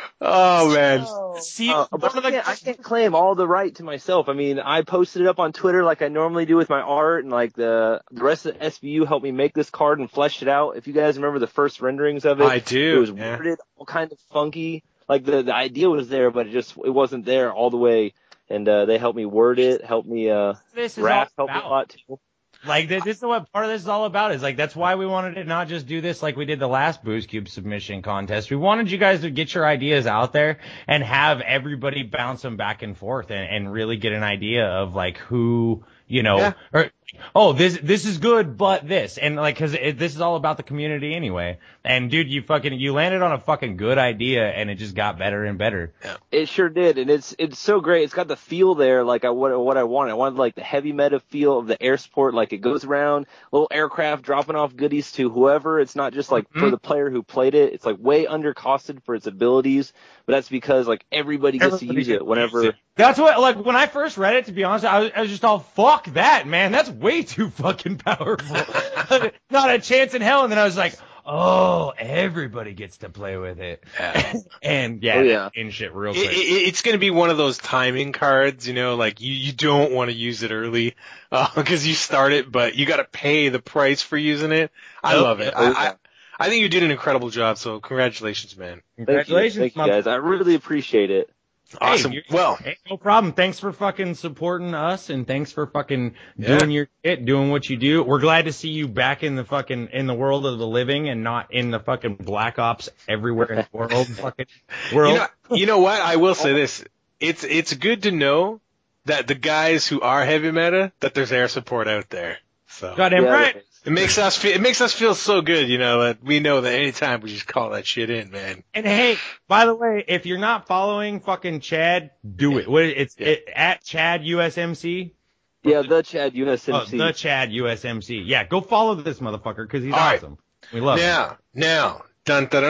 Oh man. Oh. See, Uh, one but of I, the can't, I can't claim all the right to myself. I mean, I posted it up on Twitter like I normally do with my art, and like the the rest of the S V U helped me make this card and flesh it out. If you guys remember the first renderings of it, I do. it was yeah. worded all kind of funky. Like the the idea was there, but it just it wasn't there all the way. And uh, they helped me word it, helped me uh, this is rap, all helped me a about. lot too. Like this, this is what part of this is all about. Is like that's why we wanted to not just do this like we did the last Booze Cube submission contest. We wanted you guys to get your ideas out there and have everybody bounce them back and forth and, and really get an idea of like who you know. Yeah. Or, oh, this this is good, but this and like because this is all about the community anyway. And dude, you fucking you landed on a fucking good idea and it just got better and better. It sure did, and it's it's so great. It's got the feel there, like I what what I wanted. I wanted like the heavy meta feel of the air support, like it goes around, little aircraft dropping off goodies to whoever. It's not just like for the player who played it. It's like way undercosted for its abilities, but that's because like everybody gets Everybody to use gets it to whenever. use it. That's what, like, when I first read it, to be honest, I was, I was just all, fuck that, man. That's way too fucking powerful. Not a chance in hell. And then I was like, oh, everybody gets to play with it. Yeah. And yeah, Oh, yeah. in shit real It, quick. it, it's going to be one of those timing cards, you know, like you, you don't want to use it early because uh, you start it, but you got to pay the price for using it. I Yep. love it. Oh, I, yeah. I, I think you did an incredible job, so congratulations, man. Congratulations, Thank you, my- Thank you guys. I really appreciate it. Awesome. Hey, well, Hey, no problem. Thanks for fucking supporting us and thanks for fucking Yeah. doing your shit, doing what you do. We're glad to see you back in the fucking, in the world of the living and not in the fucking Black Ops everywhere in the world. fucking world. you know, you know what? I will say this. It's, it's good to know that the guys who are heavy meta, that there's air support out there. So Goddamn Yeah, right. it makes us feel, it makes us feel so good, you know, that we know that anytime we just call that shit in, man. And hey, by the way, if you're not following fucking Chad, do it. What it's Yeah. it, at Chad U S M C. Yeah, the Chad U S M Oh, C. the Chad U S M C. Yeah, go follow this motherfucker because he's All right. awesome. We love him. Now, now, dun dun dun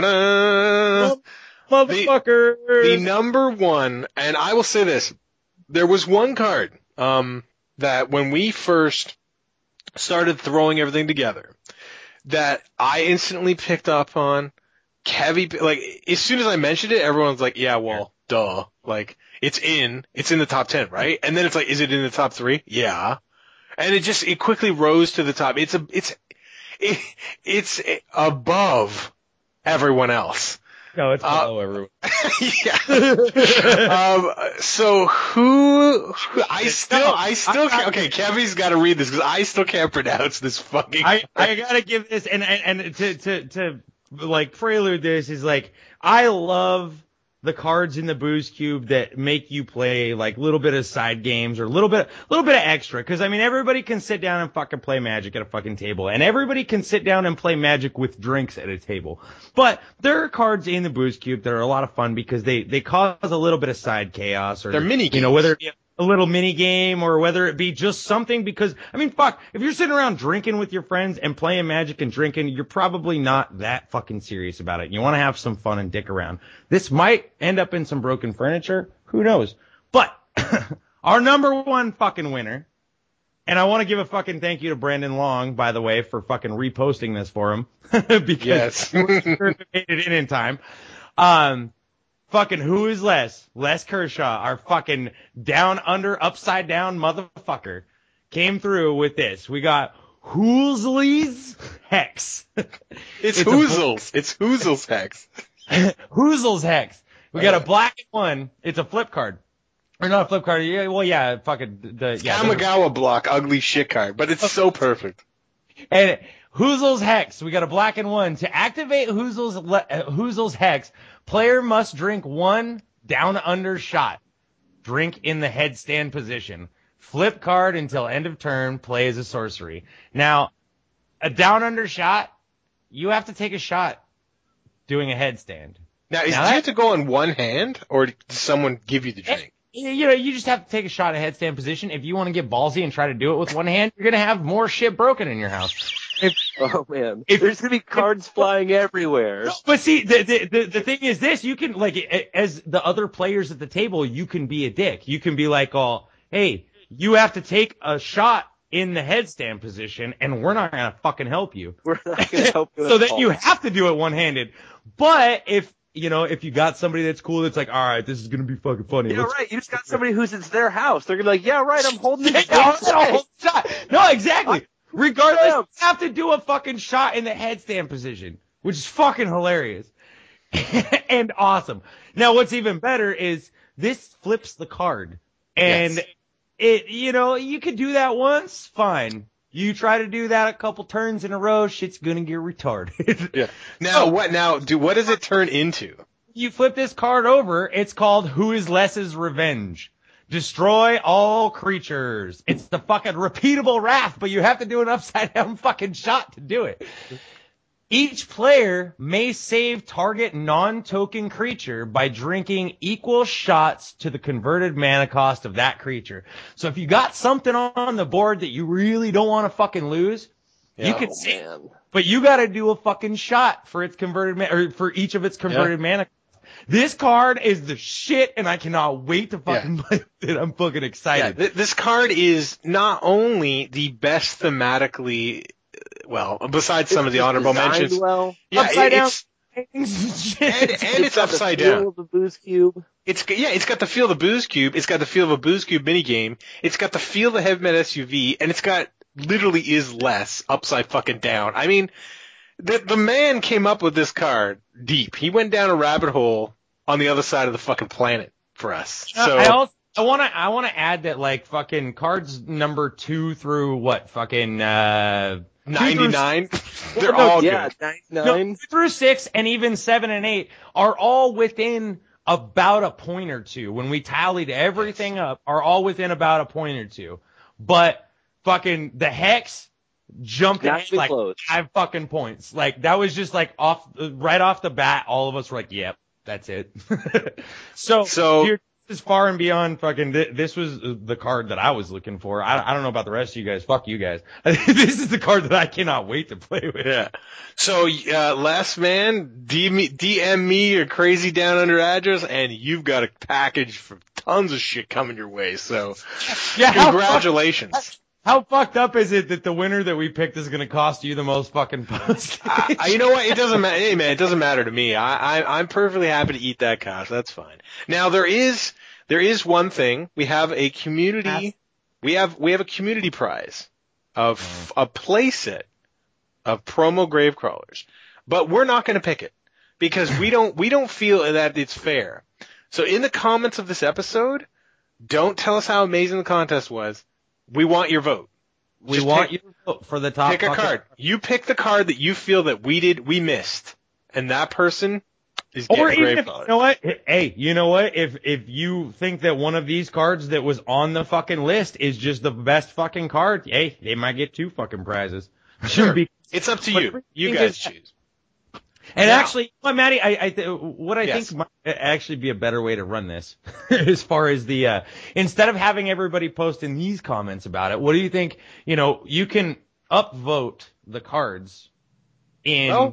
dun. Motherfucker. The number one, and I will say this, there was one card, um, that when we first started throwing everything together, that I instantly picked up on. Kevy, like, as soon as I mentioned it, everyone's like, yeah, well, duh. Like, it's in, it's in the top ten, right? And then it's like, is it in the top three? Yeah. And it just, it quickly rose to the top. It's a, it's, it, it's above everyone else. No, it's Uh, below everyone. yeah. um, so who, who, I still, I still, can't, okay, Kevy's gotta read this because I still can't pronounce this fucking. I, I gotta give this and, and and to to to like prelude this is like I love the cards in the Booze Cube that make you play like a little bit of side games or a little bit, little bit of extra. Cause I mean, everybody can sit down and fucking play Magic at a fucking table and everybody can sit down and play Magic with drinks at a table. But there are cards in the Booze Cube that are a lot of fun because they, they cause a little bit of side chaos or, They're mini you know, games. whether it be a little mini game or whether it be just something because, I mean, fuck, if you're sitting around drinking with your friends and playing Magic and drinking, you're probably not that fucking serious about it. You want to have some fun and dick around. This might end up in some broken furniture. Who knows? But our number one fucking winner, and I want to give a fucking thank you to Brandon Long, by the way, for fucking reposting this for him because Yes. we're sure it made it in in time. Um, fucking who is Les? Les Kershaw, our fucking down under upside down motherfucker, came through with this. We got Hoozle's Hex. It's, It's a- Hoozles. It's Hoozles Hex. Hoozle's Hex. We got a Okay. black one. It's a flip card. Or not a flip card. Yeah, well, yeah, fucking the yeah. the- Kamigawa block, ugly shit card, but it's so perfect. And Hoozle's Hex. We got a black and one. To activate Hoozle's le- uh, Hoozle's Hex, player must drink one down under shot. Drink in the headstand position. Flip card until end of turn. Play as a sorcery. Now, a down under shot, you have to take a shot doing a headstand. Now, is, Now do that- you have to go on one hand, or does someone give you the drink? You know, you just have to take a shot at headstand position. If you want to get ballsy and try to do it with one hand, you're gonna have more shit broken in your house. If, Oh man, If- there's gonna be cards flying everywhere. but see, the, the the the thing is this: you can like, as the other players at the table, you can be a dick. You can be like, "Oh, hey, you have to take a shot in the headstand position, and we're not gonna fucking help you." We're not gonna help you. So at then all. you have to do it one-handed. But if you know, if you got somebody that's cool, that's like, all right, this is gonna be fucking funny. Yeah, Let's- right. You just got somebody who's it's their house. They're gonna be like, yeah, right. I'm holding Yeah, this. no, down. no, whole shot. No, exactly. Regardless, Damn. you have to do a fucking shot in the headstand position, which is fucking hilarious and awesome. Now, what's even better is this flips the card, and Yes. it, you know, you could do that once, fine. You try to do that a couple turns in a row, shit's gonna get retarded. Yeah. Now, Oh. what? Now, do what does it turn into? You flip this card over, it's called Who is Les's Revenge. Destroy all creatures. It's the fucking repeatable wrath, but you have to do an upside down fucking shot to do it. Each player may save target non-token creature by drinking equal shots to the converted mana cost of that creature. So if you got something on the board that you really don't want to fucking lose, you Yeah. can Oh, save, man. but you got to do a fucking shot for its converted mana, or for each of its converted mana. This card is the shit, and I cannot wait to fucking play with it. I'm fucking Yeah, excited. th- this card is not only the best thematically, well, besides some of the It's honorable designed mentions. Well. Yeah, Upside it- down. it's and, and it's got the upside feel down. of the booze cube. It's yeah, it's got the feel of the Booze Cube. It's got the feel of a Booze Cube minigame. It's got the feel of the Heavy Metal S U V, and it's got literally is less upside fucking down. I mean, the the man came up with this card deep. He went down a rabbit hole on the other side of the fucking planet for us. So I also I want to I want to add that like fucking cards number two through what fucking uh ninety-nine, they're no, all Yeah, good. ninety-nine. no, two through six and even seven and eight are all within about a point or two. When we tallied everything up, are all within about a point or two. But fucking the Hex jumped Not at even like close. five fucking points. Like that was just like off right off the bat. All of us were like, "Yep, that's it." so, So- here, this is far and beyond fucking. Th- this was the card that I was looking for. I, I don't know about the rest of you guys. Fuck you guys. This is the card that I cannot wait to play with. Yeah. So, uh, last man, D M, D M me your crazy down under address, and you've got a package for tons of shit coming your way. So, Yeah, how, fuck- congratulations. how fucked up is it that the winner that we picked is going to cost you the most fucking postage? I, I- you know what? It doesn't matter. Hey, man, it doesn't matter to me. I, I, I'm perfectly happy to eat that cost. That's fine. Now, there is, there is one thing. We have a community, we have, we have a community prize of a playset of promo grave crawlers, but we're not going to pick it because we don't, we don't feel that it's fair. So in the comments of this episode, don't tell us how amazing the contest was. We want your vote. we Just want pick- you to vote for the top. Pick a fucking- card. You pick the card that you feel that we did, we missed, and that person is getting Or a even grave if, crawler. you know what? Hey, you know what? If if you think that one of these cards that was on the fucking list is just the best fucking card, hey, they might get two fucking prizes. Sure. Be- It's up to But you. everything You is- guys choose. And Now- actually, what Maddie, I, I th- what I Yes. think might actually be a better way to run this, as far as the uh, instead of having everybody post in these comments about it, what do you think? You know, you can upvote the cards in Well-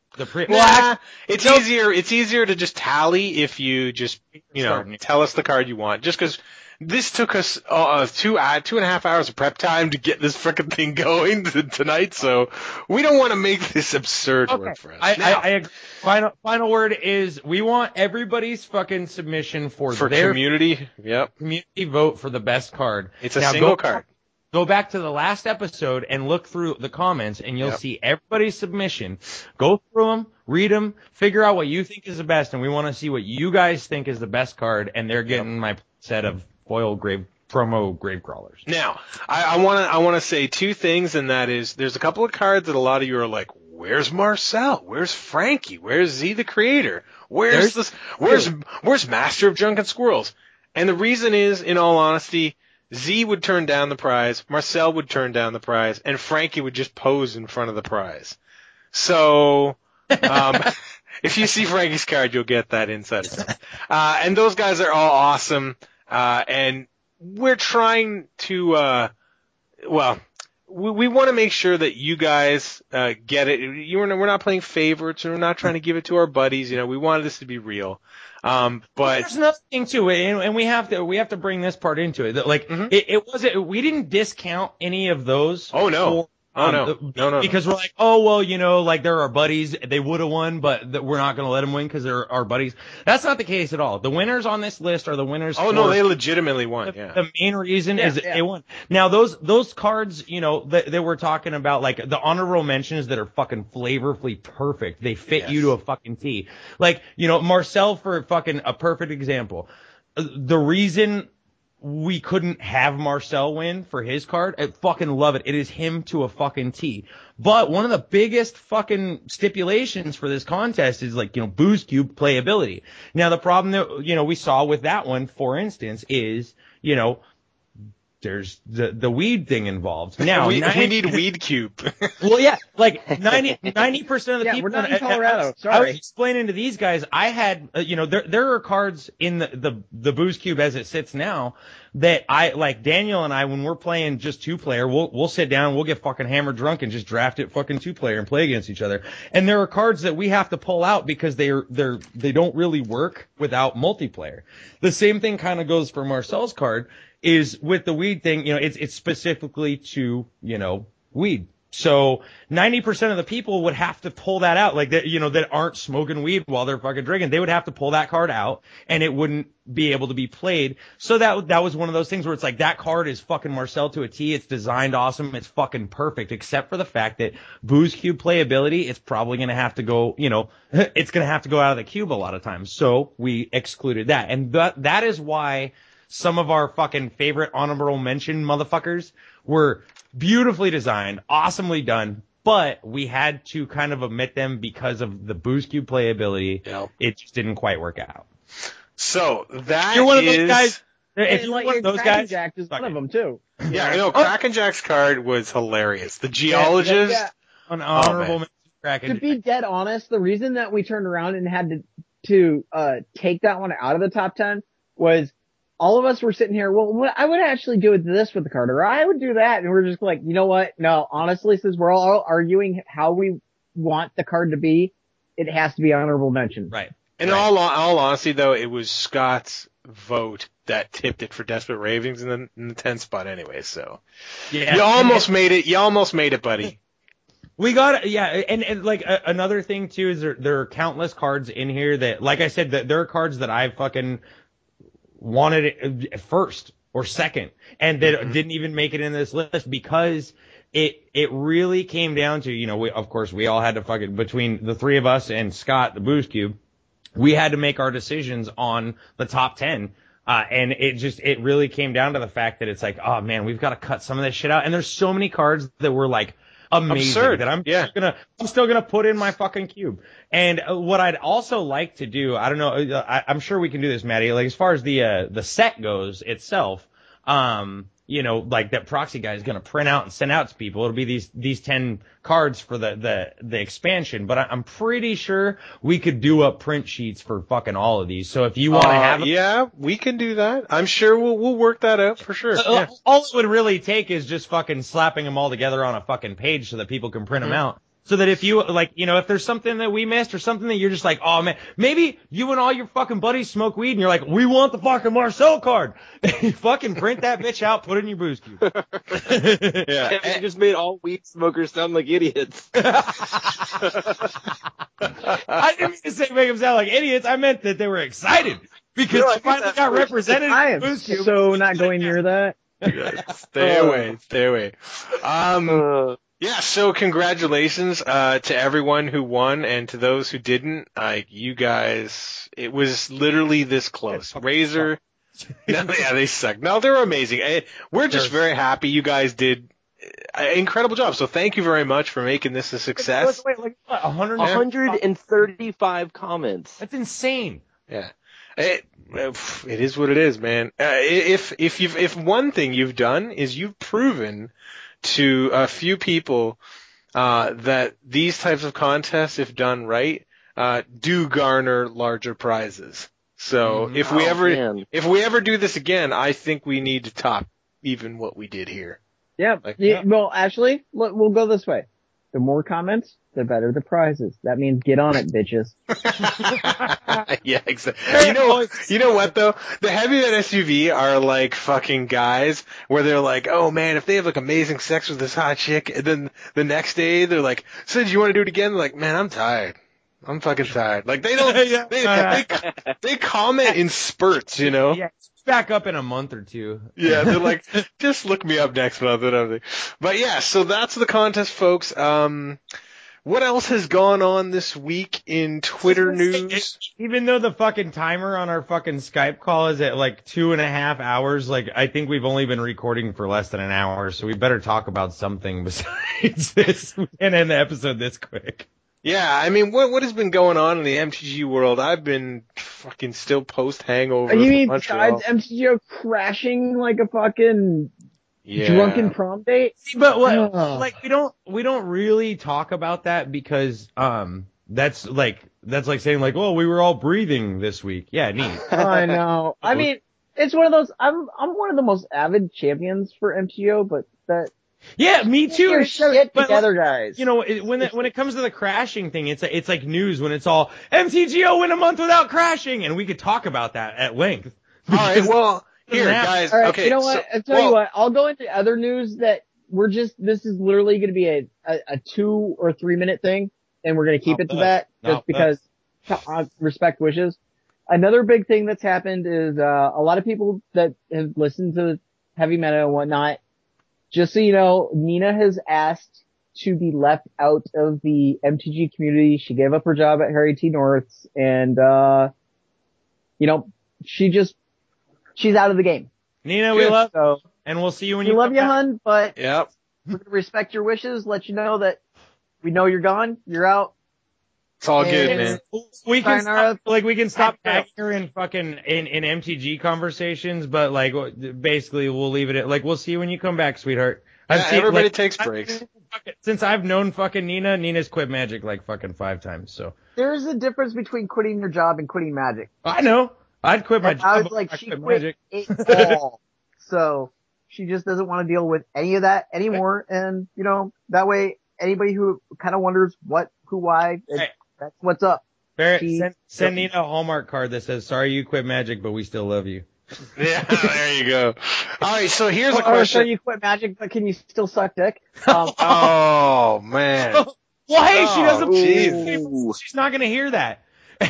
The pre- Nah, well, actually, it's no. easier. It's easier to just tally if you just you know Starting. tell us the card you want. Just because this took us uh, two uh, two and a half hours of prep time to get this frickin' thing going t- tonight, so we don't want to make this absurd Okay. work for us. I, Now, I, I agree. Final final word is we want everybody's fucking submission for, for their community, yep, community vote for the best card. it's a Now, single go, card. Go back to the last episode and look through the comments, and you'll Yep. see everybody's submission. Go through them, read them, figure out what you think is the best, and we want to see what you guys think is the best card. And they're getting my set of foil grave promo grave crawlers. Now, I want to I want to say two things, and that is, there's a couple of cards that a lot of you are like, where's Marcel? Where's Frankie? Where's Z the Creator? Where's There's- this? Where's Where's Master of Junk and Squirrels? And the reason is, in all honesty, Z would turn down the prize, Marcel would turn down the prize, and Frankie would just pose in front of the prize. So, um, if you see Frankie's card, you'll get that inside joke. Uh, and those guys are all awesome, uh, and we're trying to, uh, well, we, we want to make sure that you guys, uh, get it. You're, we're not playing favorites, and we're not trying to give it to our buddies, you know, we wanted this to be real. Um, but There's another thing too, and, and we have to we have to bring this part into it. That, like Mhm. it, it wasn't we didn't discount any of those. Oh, no. for, Oh, um, no. the- No, no, no. Because we're like, oh well, you know, like they're our buddies. They would have won, but th- we're not going to let them win because they're our buddies. That's not the case at all. The winners on this list are the winners. oh for no, they legitimately won, the, yeah. the main reason Yeah, is that yeah. they won. Now those those cards, you know, that, that we're talking about, like the honorable mentions that are fucking flavorfully perfect. They fit Yes. you to a fucking T. Like, you know, Marcel for fucking a perfect example. Uh, The reason we couldn't have Marcel win for his card, I fucking love it. It is him to a fucking T. But one of the biggest fucking stipulations for this contest is like, you know, Booze Cube playability. Now the problem that, you know, we saw with that one, for instance, is, you know, there's the, the weed thing involved. Now, we, ninety we need Weed Cube. well, yeah, like ninety percent of the Yeah, people. we're not in and- and Colorado. I was, I Sorry. was explaining to these guys, I had, uh, you know, there there are cards in the, the the Booze Cube as it sits now that I like. Daniel and I, when we're playing just two player, we'll we'll sit down, we'll get fucking hammered drunk and just draft it fucking two player and play against each other. And there are cards that we have to pull out because they're they're they don't really work without multiplayer. The same thing kind of goes for Marcel's card. Is with the weed thing, you know, it's it's specifically to, you know, weed. So ninety percent of the people would have to pull that out, like that, you know, that aren't smoking weed while they're fucking drinking. They would have to pull that card out, and it wouldn't be able to be played. So that that was one of those things where it's like that card is fucking Marcel to a T. It's designed awesome. It's fucking perfect, except for the fact that Booze Cube playability, it's probably gonna have to go, you know, it's gonna have to go out of the cube a lot of times. So we excluded that, and that that is why some of our fucking favorite honorable mention motherfuckers were beautifully designed, awesomely done, but we had to kind of omit them because of the Booze Cube playability. Yep. It just didn't quite work out. So that You're one of is- those guys. If And, you're like, one of those Kraken guys, Jack is fuck one of it. them too. Yeah, I know. Oh. Kraken Jack's card was hilarious. The geologist. Yeah, An Oh, honorable man. mention. Kraken. To be dead honest, the reason that we turned around and had to to uh take that one out of the top ten was all of us were sitting here. Well, what, I would actually do this with the card, or I would do that, and we're just like, you know what? No, honestly, since we're all arguing how we want the card to be, it has to be honorable mention. Right. In Right. all all honesty, though, it was Scott's vote that tipped it for Desperate Ravings in the, in the tenth spot anyway. So Yeah. you almost made it. You almost made it, buddy. We got yeah, and, and like uh, another thing too is there there are countless cards in here that, like I said, that there are cards that I fucking wanted it first or second, and that Mhm. didn't even make it in this list because it it really came down to, you know, we, of course we all had to fucking, between the three of us and Scott the Booze Cube, we had to make our decisions on the top ten. Uh, and it just, it really came down to the fact that it's like, oh man, we've got to cut some of this shit out. And there's so many cards that were like amazing Absurd. that I'm Yeah. still gonna, I'm still gonna put in my fucking cube. And uh, what I'd also like to do, I don't know, uh, I, I'm sure we can do this, Maddie, like as far as the, uh, the set goes itself, um, you know, like that proxy guy is going to print out and send out to people. It'll be these, these ten cards for the, the, the expansion, but I, I'm pretty sure we could do up print sheets for fucking all of these. So if you want to Uh, have, yeah, we can do that. I'm sure we'll we'll work that out for sure. uh, Yeah. all it would really take is just fucking slapping them all together on a fucking page so that people can print Mhm. them out. So that if you, like, you know, if there's something that we missed or something that you're just like, oh man, maybe you and all your fucking buddies smoke weed and you're like, we want the fucking Marcel card. You fucking print that bitch out, put it in your booze cube. Yeah. And you just made all weed smokers sound like idiots. I didn't mean to say make them sound like idiots. I meant that they were excited because No, I they finally think got that's- represented I in am the booze cube. so not going near that. Stay away, stay away. Um, Uh, yeah, so congratulations, uh, to everyone who won and to those who didn't. Like, you guys, it was literally this close. Razor, no, yeah, they suck. No, they're amazing. Eh, We're just They're- very happy you guys did an incredible job. So thank you very much for making this a success. Wait, wait, like what, one hundred? one hundred thirty-five comments. That's insane. Yeah. It, it is what it is, man. Uh, if if you've if one thing you've done is you've proven to a few people uh, that these types of contests, if done right, uh, do garner larger prizes. So Mhm. if we Oh, ever man. if we ever do this again, I think we need to top even what we did here. Yeah. Like, yeah. Well, actually, look, we'll go this way. The more comments, the better the prizes. That means get on it, bitches. Yeah, exactly. You know, you know what though? The heavy metal S U V are like fucking guys where they're like, oh man, if they have like amazing sex with this hot chick, and then the next day they're like, so do you want to do it again? They're like, man, I'm tired. I'm fucking tired. Like they don't, Yeah. they, they, they comment in spurts, you know? Yeah, it's back up in a month or two. Yeah, they're like, just look me up next month and everything. But yeah, so that's the contest, folks. Um, what else has gone on this week in Twitter news? Even though the fucking timer on our fucking Skype call is at like two and a half hours, like I think we've only been recording for less than an hour, so we better talk about something besides this and end the episode this quick. Yeah, I mean, what what has been going on in the M T G world? I've been fucking still post hangover. You from mean Montreal. besides M T G O crashing like a fucking Yeah. drunken prom date? But what, Ugh. like we don't we don't really talk about that because um that's like that's like saying like, oh, we were all breathing this week. Yeah, neat. I know. I mean, it's one of those. I'm I'm one of the most avid champions for M T G O, but that Yeah, me get too. your It's- shit but, together, guys. You know, it, when it, when it comes to the crashing thing, it's it's like news when it's all M T G O went a month without crashing, and we could talk about that at length. All right, well, here, Doesn't happen. guys. All right, okay, you know what? so- I'll tell well, you what. I'll go into other news that we're just. This is literally going to be a, a a two or three minute thing, and we're going to keep Not it to bad. that just Not because uh, respect wishes. Another big thing that's happened is uh, a lot of people that have listened to heavy metal and whatnot. Just so you know, Nina has asked to be left out of the M T G community. She gave up her job at Harry T. North's and, uh, you know, she just, she's out of the game. Nina, we Good. love, So, and we'll see you when we you love come you, back. hun, but Yep. we're going to respect your wishes, let you know that we know you're gone, you're out. It's all good, And- man. We can Sayonara. stop, like we can stop Back tagging her in fucking in, in M T G conversations, but like basically we'll leave it at like we'll see you when you come back, sweetheart. Yeah, seen, everybody like, takes I've- breaks. Since I've known fucking Nina, Nina's quit Magic like fucking five times. So There's a difference between quitting your job and quitting Magic. I know I'd quit my And job. I was but like, I she quit quit Magic. it all. So she just doesn't want to deal with any of that anymore. And, you know, that way anybody who kind of wonders what, who, why, it, Hey. that's what's up. Barrett, She- send, send Nina a Hallmark card that says, "Sorry you quit Magic, but we still love you." Yeah, there you go. All right, so here's a Or, or so question. you quit Magic, but can you still suck dick? Um, Oh man. Well, hey, she Oh, doesn't. jeez. She's not gonna hear that.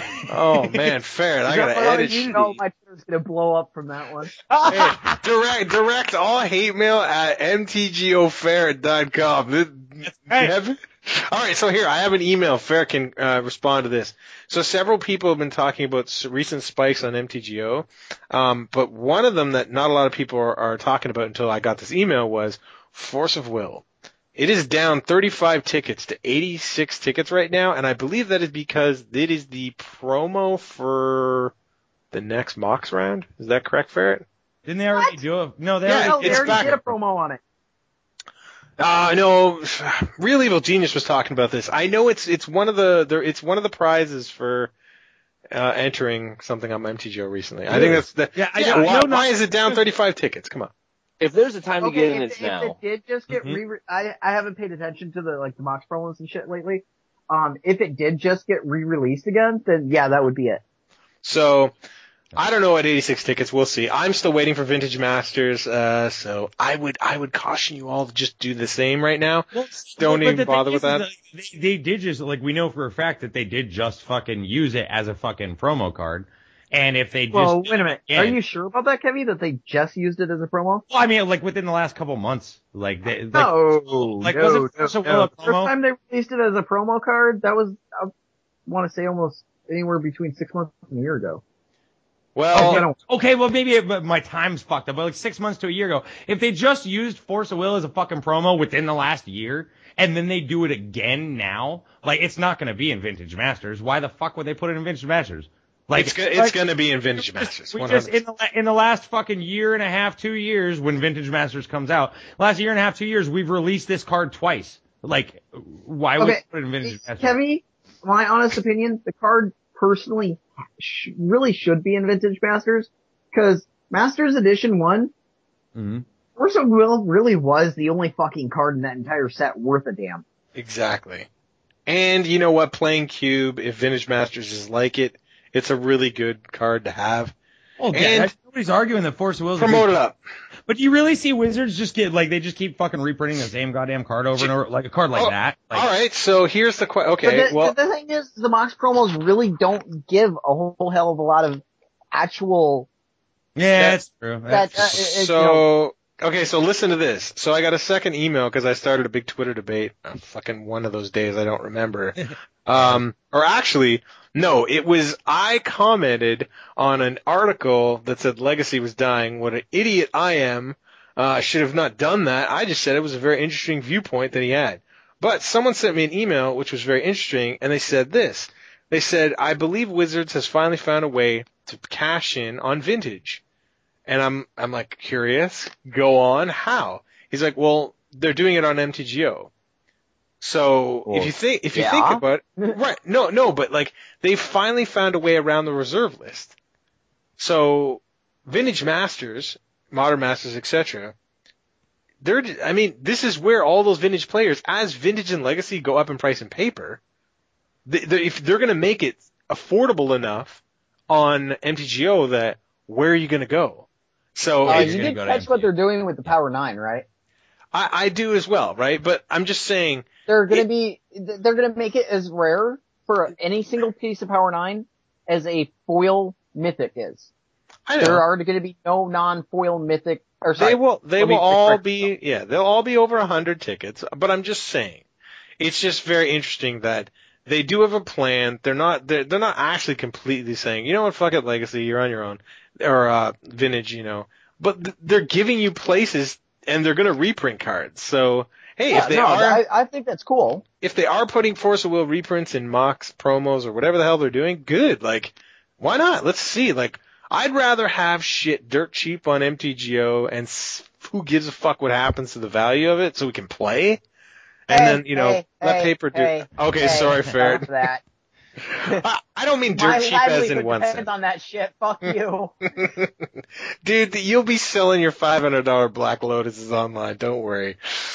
Oh man, fair. I gotta oh, edit. you know my Twitter's gonna blow up from that one. Hey, direct, direct all hate mail at m t g o fair dot com. This- Hey. have- All right, so here I have an email. Fair can uh, respond to this. So several people have been talking about s- recent spikes on M T G O, um, but one of them that not a lot of people are, are talking about until I got this email was Force of Will. It is down thirty-five tickets to eighty-six tickets right now, and I believe that is because it is the promo for the next Mox round. Is that correct, Ferret? Didn't they already do it? No, they Yeah, already No, did they it's already back. did a promo on it. Uh, no, Real Evil Genius was talking about this. I know it's, it's one of the, there, it's one of the prizes for, uh, entering something on M T G O recently. I think that's the, Yeah, I yeah, know- I why, know why not- is it down thirty-five tickets? Come on. If there's a time to Okay, get in, if, it's if now. it did just get Mhm. re, I I haven't paid attention to the like the Mox promos and shit lately. Um, if it did just get re-released again, then yeah, that would be it. So, I don't know at eighty-six tickets. We'll see. I'm still waiting for Vintage Masters. Uh, so I would I would caution you all to just do the same right now. Well, Don't but even the thing bother with is, is that. They, they did just, like, we know for a fact that they did just fucking use it as a fucking promo card. And if they just... Well, wait a minute. Yeah. Are you sure about that, Kevin? That they just used it as a promo? Well, I mean, like, within the last couple months. Like, they, like, No, like, no, was it no, Force of no. Will a The first promo? time they released it as a promo card, that was, I want to say, almost anywhere between six months and a year ago. Well, I don't- Okay, well, maybe it, but my time's fucked up, but like six months to a year ago, if they just used Force of Will as a fucking promo within the last year, and then they do it again now, like, it's not gonna be in Vintage Masters. Why the fuck would they put it in Vintage Masters? Like, it's, go- it's like, going to be in Vintage we Masters. just, we one just hundred in the, la- in the last fucking year and a half, two years, when Vintage Masters comes out, last year and a half, two years, we've released this card twice. Like, why would Okay, we put it in Vintage Masters? Kevin, my honest opinion, the card personally sh- really should be in Vintage Masters, because Masters Edition one, Mhm. Force of Will really was the only fucking card in that entire set worth a damn. Exactly. And you know what? Playing Cube, if Vintage Masters is like it, it's a really good card to have. Oh, yeah, And- that- nobody's arguing that Force of Will is a Promote good it up. But do you really see Wizards just get, like, they just keep fucking reprinting the same goddamn card over and over, like a card like Oh, that? Like, All right, so here's the question. Okay, but the, well, the thing is, the Mox promos really don't give a whole hell of a lot of actual. yeah, that- that's true. That, That's uh, true. it- it- you know, so okay, so listen to this. So I got a second email because I started a big Twitter debate. On fucking one of those days, I don't remember. Um, or actually, no, it was I commented on an article that said Legacy was dying. What an idiot I am. Uh, I should have not done that. I just said it was a very interesting viewpoint that he had. But someone sent me an email which was very interesting, and they said this. They said, I believe Wizards has finally found a way to cash in on Vintage. And I'm, I'm like, curious. Go on. How? He's like, well, they're doing it on M T G O. So Well, if you think, if you yeah. think about it, right. No, no, but like, they finally found a way around the reserve list. So Vintage Masters, Modern Masters, et cetera. They're, I mean, this is where all those Vintage players, as Vintage and Legacy go up in price and paper, they, they, if they're going to make it affordable enough on M T G O, that where are you going to go? So uh, it's- you gonna did go to catch what M T G O. they're doing with the Power Nine, right? I, I do as well, right? But I'm just saying, They're gonna It- be, they're gonna make it as rare for any single piece of Power Nine as a foil Mythic is. I know. There are going to be no non-foil Mythic, or sorry, They will. They let me will all correct be. Yeah, they'll all be over a hundred tickets. But I'm just saying, it's just very interesting that they do have a plan. They're not. They're, they're not actually completely saying, you know what, fuck it, Legacy, you're on your own, or uh, Vintage, you know. But th- they're giving you places, and they're going to reprint cards. So hey, Yeah, if they no, are, I, I think that's cool. if they are putting Force of Will reprints in Mox promos or whatever the hell they're doing, good. Like, why not? Let's see. Like, I'd rather have shit dirt cheap on M T G O and s- who gives a fuck what happens to the value of it so we can play. And Hey, then, you know, hey, let hey, paper do. hey, okay, hey, sorry, Ferret. stop that. I, I don't mean My dirt cheap as livelihood in one depends cent. on that shit. Fuck you. Dude, you'll be selling your five hundred dollars Black Lotuses online. Don't worry.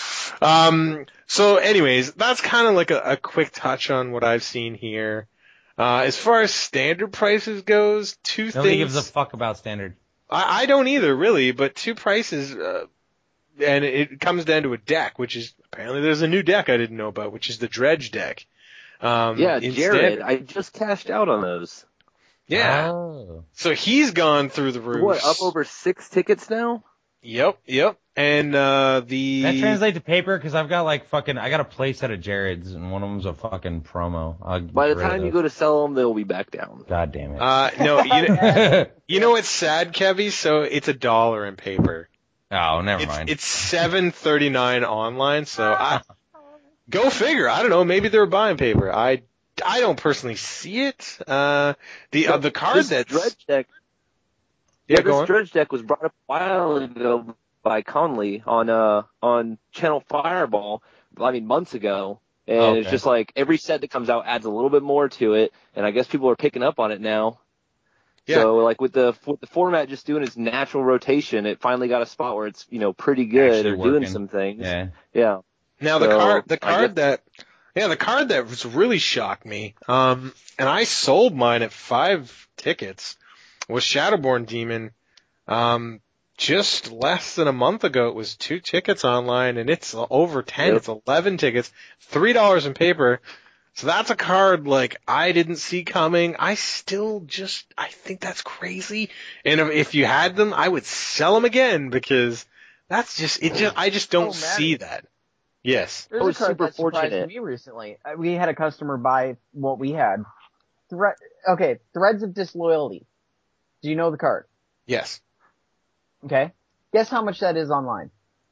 Um, so anyways, that's kind of like a, a quick touch on what I've seen here. Uh, as far as standard prices goes, two Nobody things. gives a fuck about standard. I, I don't either, really, but two prices, uh, and it comes down to a deck, which is, apparently there's a new deck I didn't know about, which is the Dredge deck. Um, Yeah, in Jared, standard. I just cashed out on those. Yeah. Oh. So he's gone through the roof. What, up over six tickets now? Yep, yep. And, uh, the... That translate to paper? Cause I've got like fucking, I got a play set of Jared's and one of them's a fucking promo. I'll By the get rid of time you those. go to sell them, they'll be back down. God damn it. Uh, no, you know, you know what's sad, Kevy? So it's a dollar in paper. oh, never It's, mind. it's seven thirty-nine online, so I, go figure. I don't know, maybe they're buying paper. I, I don't personally see it. Uh, the, uh, the card This that's... dredge deck, yeah, yeah, go this on. dredge deck was brought up a while ago by Conley on uh on Channel Fireball. I mean, months ago, and Okay. it's just like every set that comes out adds a little bit more to it, and I guess people are picking up on it now. Yeah. So like with the with the format just doing its natural rotation, it finally got a spot where it's you know pretty good Actually or doing working. some things. Yeah. Yeah. Now the So, card, the I card guess- that, yeah, the card that was really shocked me, um, and I sold mine at five tickets, was Shadowborn Demon. Um, just less than a month ago, it was two tickets online, and it's over ten. Yep. It's eleven tickets, three dollars in paper. So that's a card like I didn't see coming. I still just, I think that's crazy. And if, if you had them, I would sell them again because that's just, it just, I just don't Oh, Matt. see that. Yes. There's I a was card super that surprised fortunate. me recently. Uh, We had a customer buy what we had. Thre- okay, Threads of Disloyalty. Do you know the card? Yes. Okay. Guess how much that is online?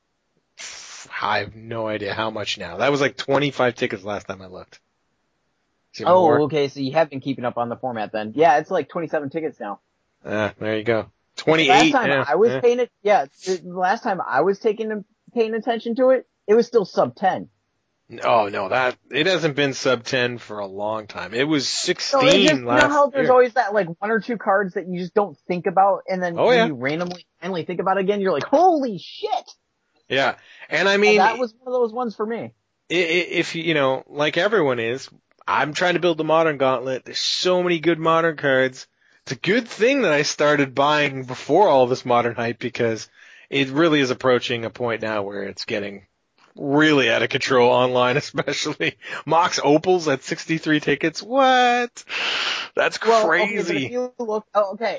I have no idea how much now. That was like twenty-five tickets last time I looked. Is it Oh, more? okay, so you have been keeping up on the format then. Yeah, it's like twenty-seven tickets now. Ah, there you go. Last twenty-eight. time yeah, I was yeah. paying it, yeah, the last time I was taking paying attention to it, it was still sub ten. Oh no, that it hasn't been sub ten for a long time. It was So sixteen it just, you last know how there's year. always that like one or two cards that you just don't think about, and then Oh, when yeah. you randomly finally think about it again, you're like, holy shit! Yeah, and I And mean, that was one of those ones for me. i- i- if you you know, like everyone is, I'm trying to build the modern gauntlet. There's so many good modern cards. It's a good thing that I started buying before all this modern hype because it really is approaching a point now where it's getting really out of control online, especially Mox Opals at sixty-three tickets. What? That's Well, okay, but crazy. if you look, oh, okay.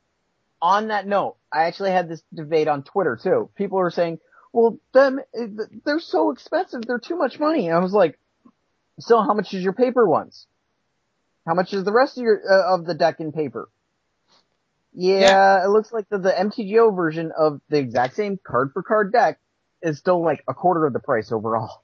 On that note, I actually had this debate on Twitter too. People were saying, well, them, they're so expensive, they're too much money. I was like, so how much is your paper ones? How much is the rest of your, uh, of the deck in paper? Yeah, Yeah. it looks like the, the M T G O version of the exact same card for card deck is still like a quarter of the price overall.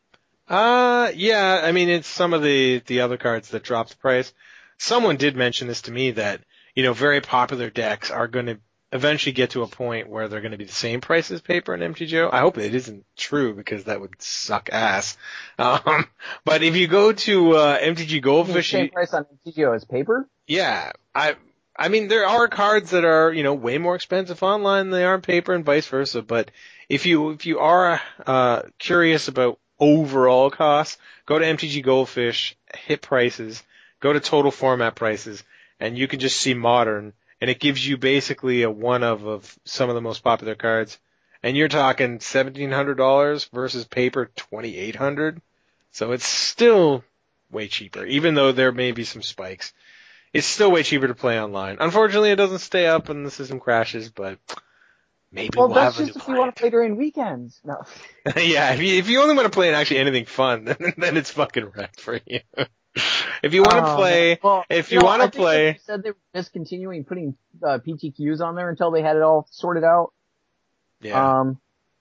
Uh, yeah, I mean, it's some of the, the other cards that dropped the price. Someone did mention this to me that, you know, very popular decks are going to eventually get to a point where they're going to be the same price as paper and M T G O. I hope it isn't true because that would suck ass. Um, but if you go to, uh, M T G You mean Goldfish, same you, price on M T G O as paper? yeah, I, I mean, there are cards that are, you know, way more expensive online than they are on paper and vice versa. But if you, if you are, uh, curious about overall costs, go to M T G Goldfish, hit prices, go to total format prices, and you can just see modern, and it gives you basically a one of of some of the most popular cards. And you're talking seventeen hundred dollars versus paper twenty-eight hundred dollars. So it's still way cheaper, even though there may be some spikes. It's still way cheaper to play online. Unfortunately, it doesn't stay up and the system crashes, but maybe Well, we'll that's have a just new if you want to play during weekends. No. yeah, if you, if you only want to play in actually anything fun, then, then it's fucking wrecked for you. If you want to Oh, play, man. Well, if you you know, want I to think that play, they said they were discontinuing putting uh, P T Qs on there until they had it all sorted out. yeah, Um,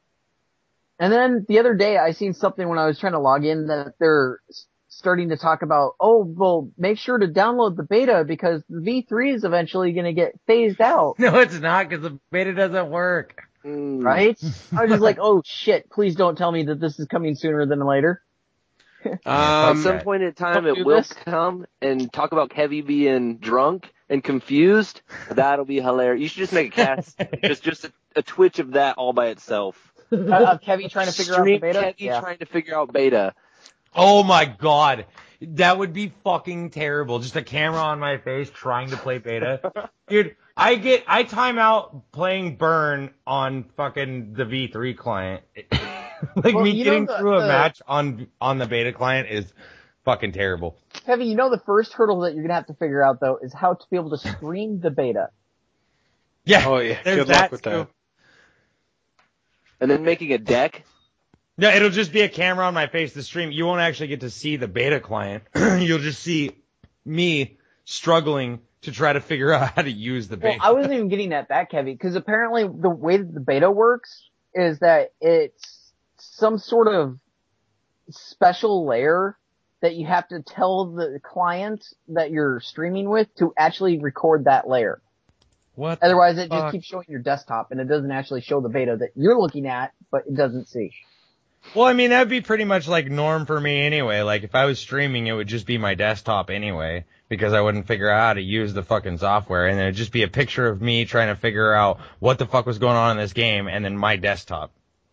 and then the other day I seen something when I was trying to log in that they're s- starting to talk about, oh, well, make sure to download the beta because the V three is eventually going to get phased out, No, it's not because the beta doesn't work. Mm. right? I was just like, oh shit, please don't tell me that this is coming sooner than later. At um, some point in time, Don't it do will this. come and talk about Kevy being drunk and confused. That'll be hilarious. You should just make a cast, just just a, a Twitch of that all by itself. uh, of Kevy trying to figure Stream out the beta? Kevy Yeah. trying to figure out beta. Oh my god. That would be fucking terrible. Just a camera on my face trying to play beta. Dude, I get, I time out playing Burn on fucking the V three client. Like Well, me you know getting the- through a the- match on, on the beta client is fucking terrible. Kevy, you know the first hurdle that you're going to have to figure out though is how to be able to stream the beta. Yeah. oh yeah, there's good that luck with too. that. And then making a deck. No, it'll just be a camera on my face to stream. You won't actually get to see the beta client. You'll just see me struggling to try to figure out how to use the Well, beta. I wasn't even getting at that, Kevy, because apparently the way that the beta works is that it's some sort of special layer that you have to tell the client that you're streaming with to actually record that layer. What? the Otherwise, it just fuck? keeps showing your desktop and it doesn't actually show the beta that you're looking at, but it doesn't see. Well, I mean, that'd be pretty much like norm for me anyway. Like, if I was streaming, it would just be my desktop anyway, because I wouldn't figure out how to use the fucking software, and it'd just be a picture of me trying to figure out what the fuck was going on in this game, and then my desktop.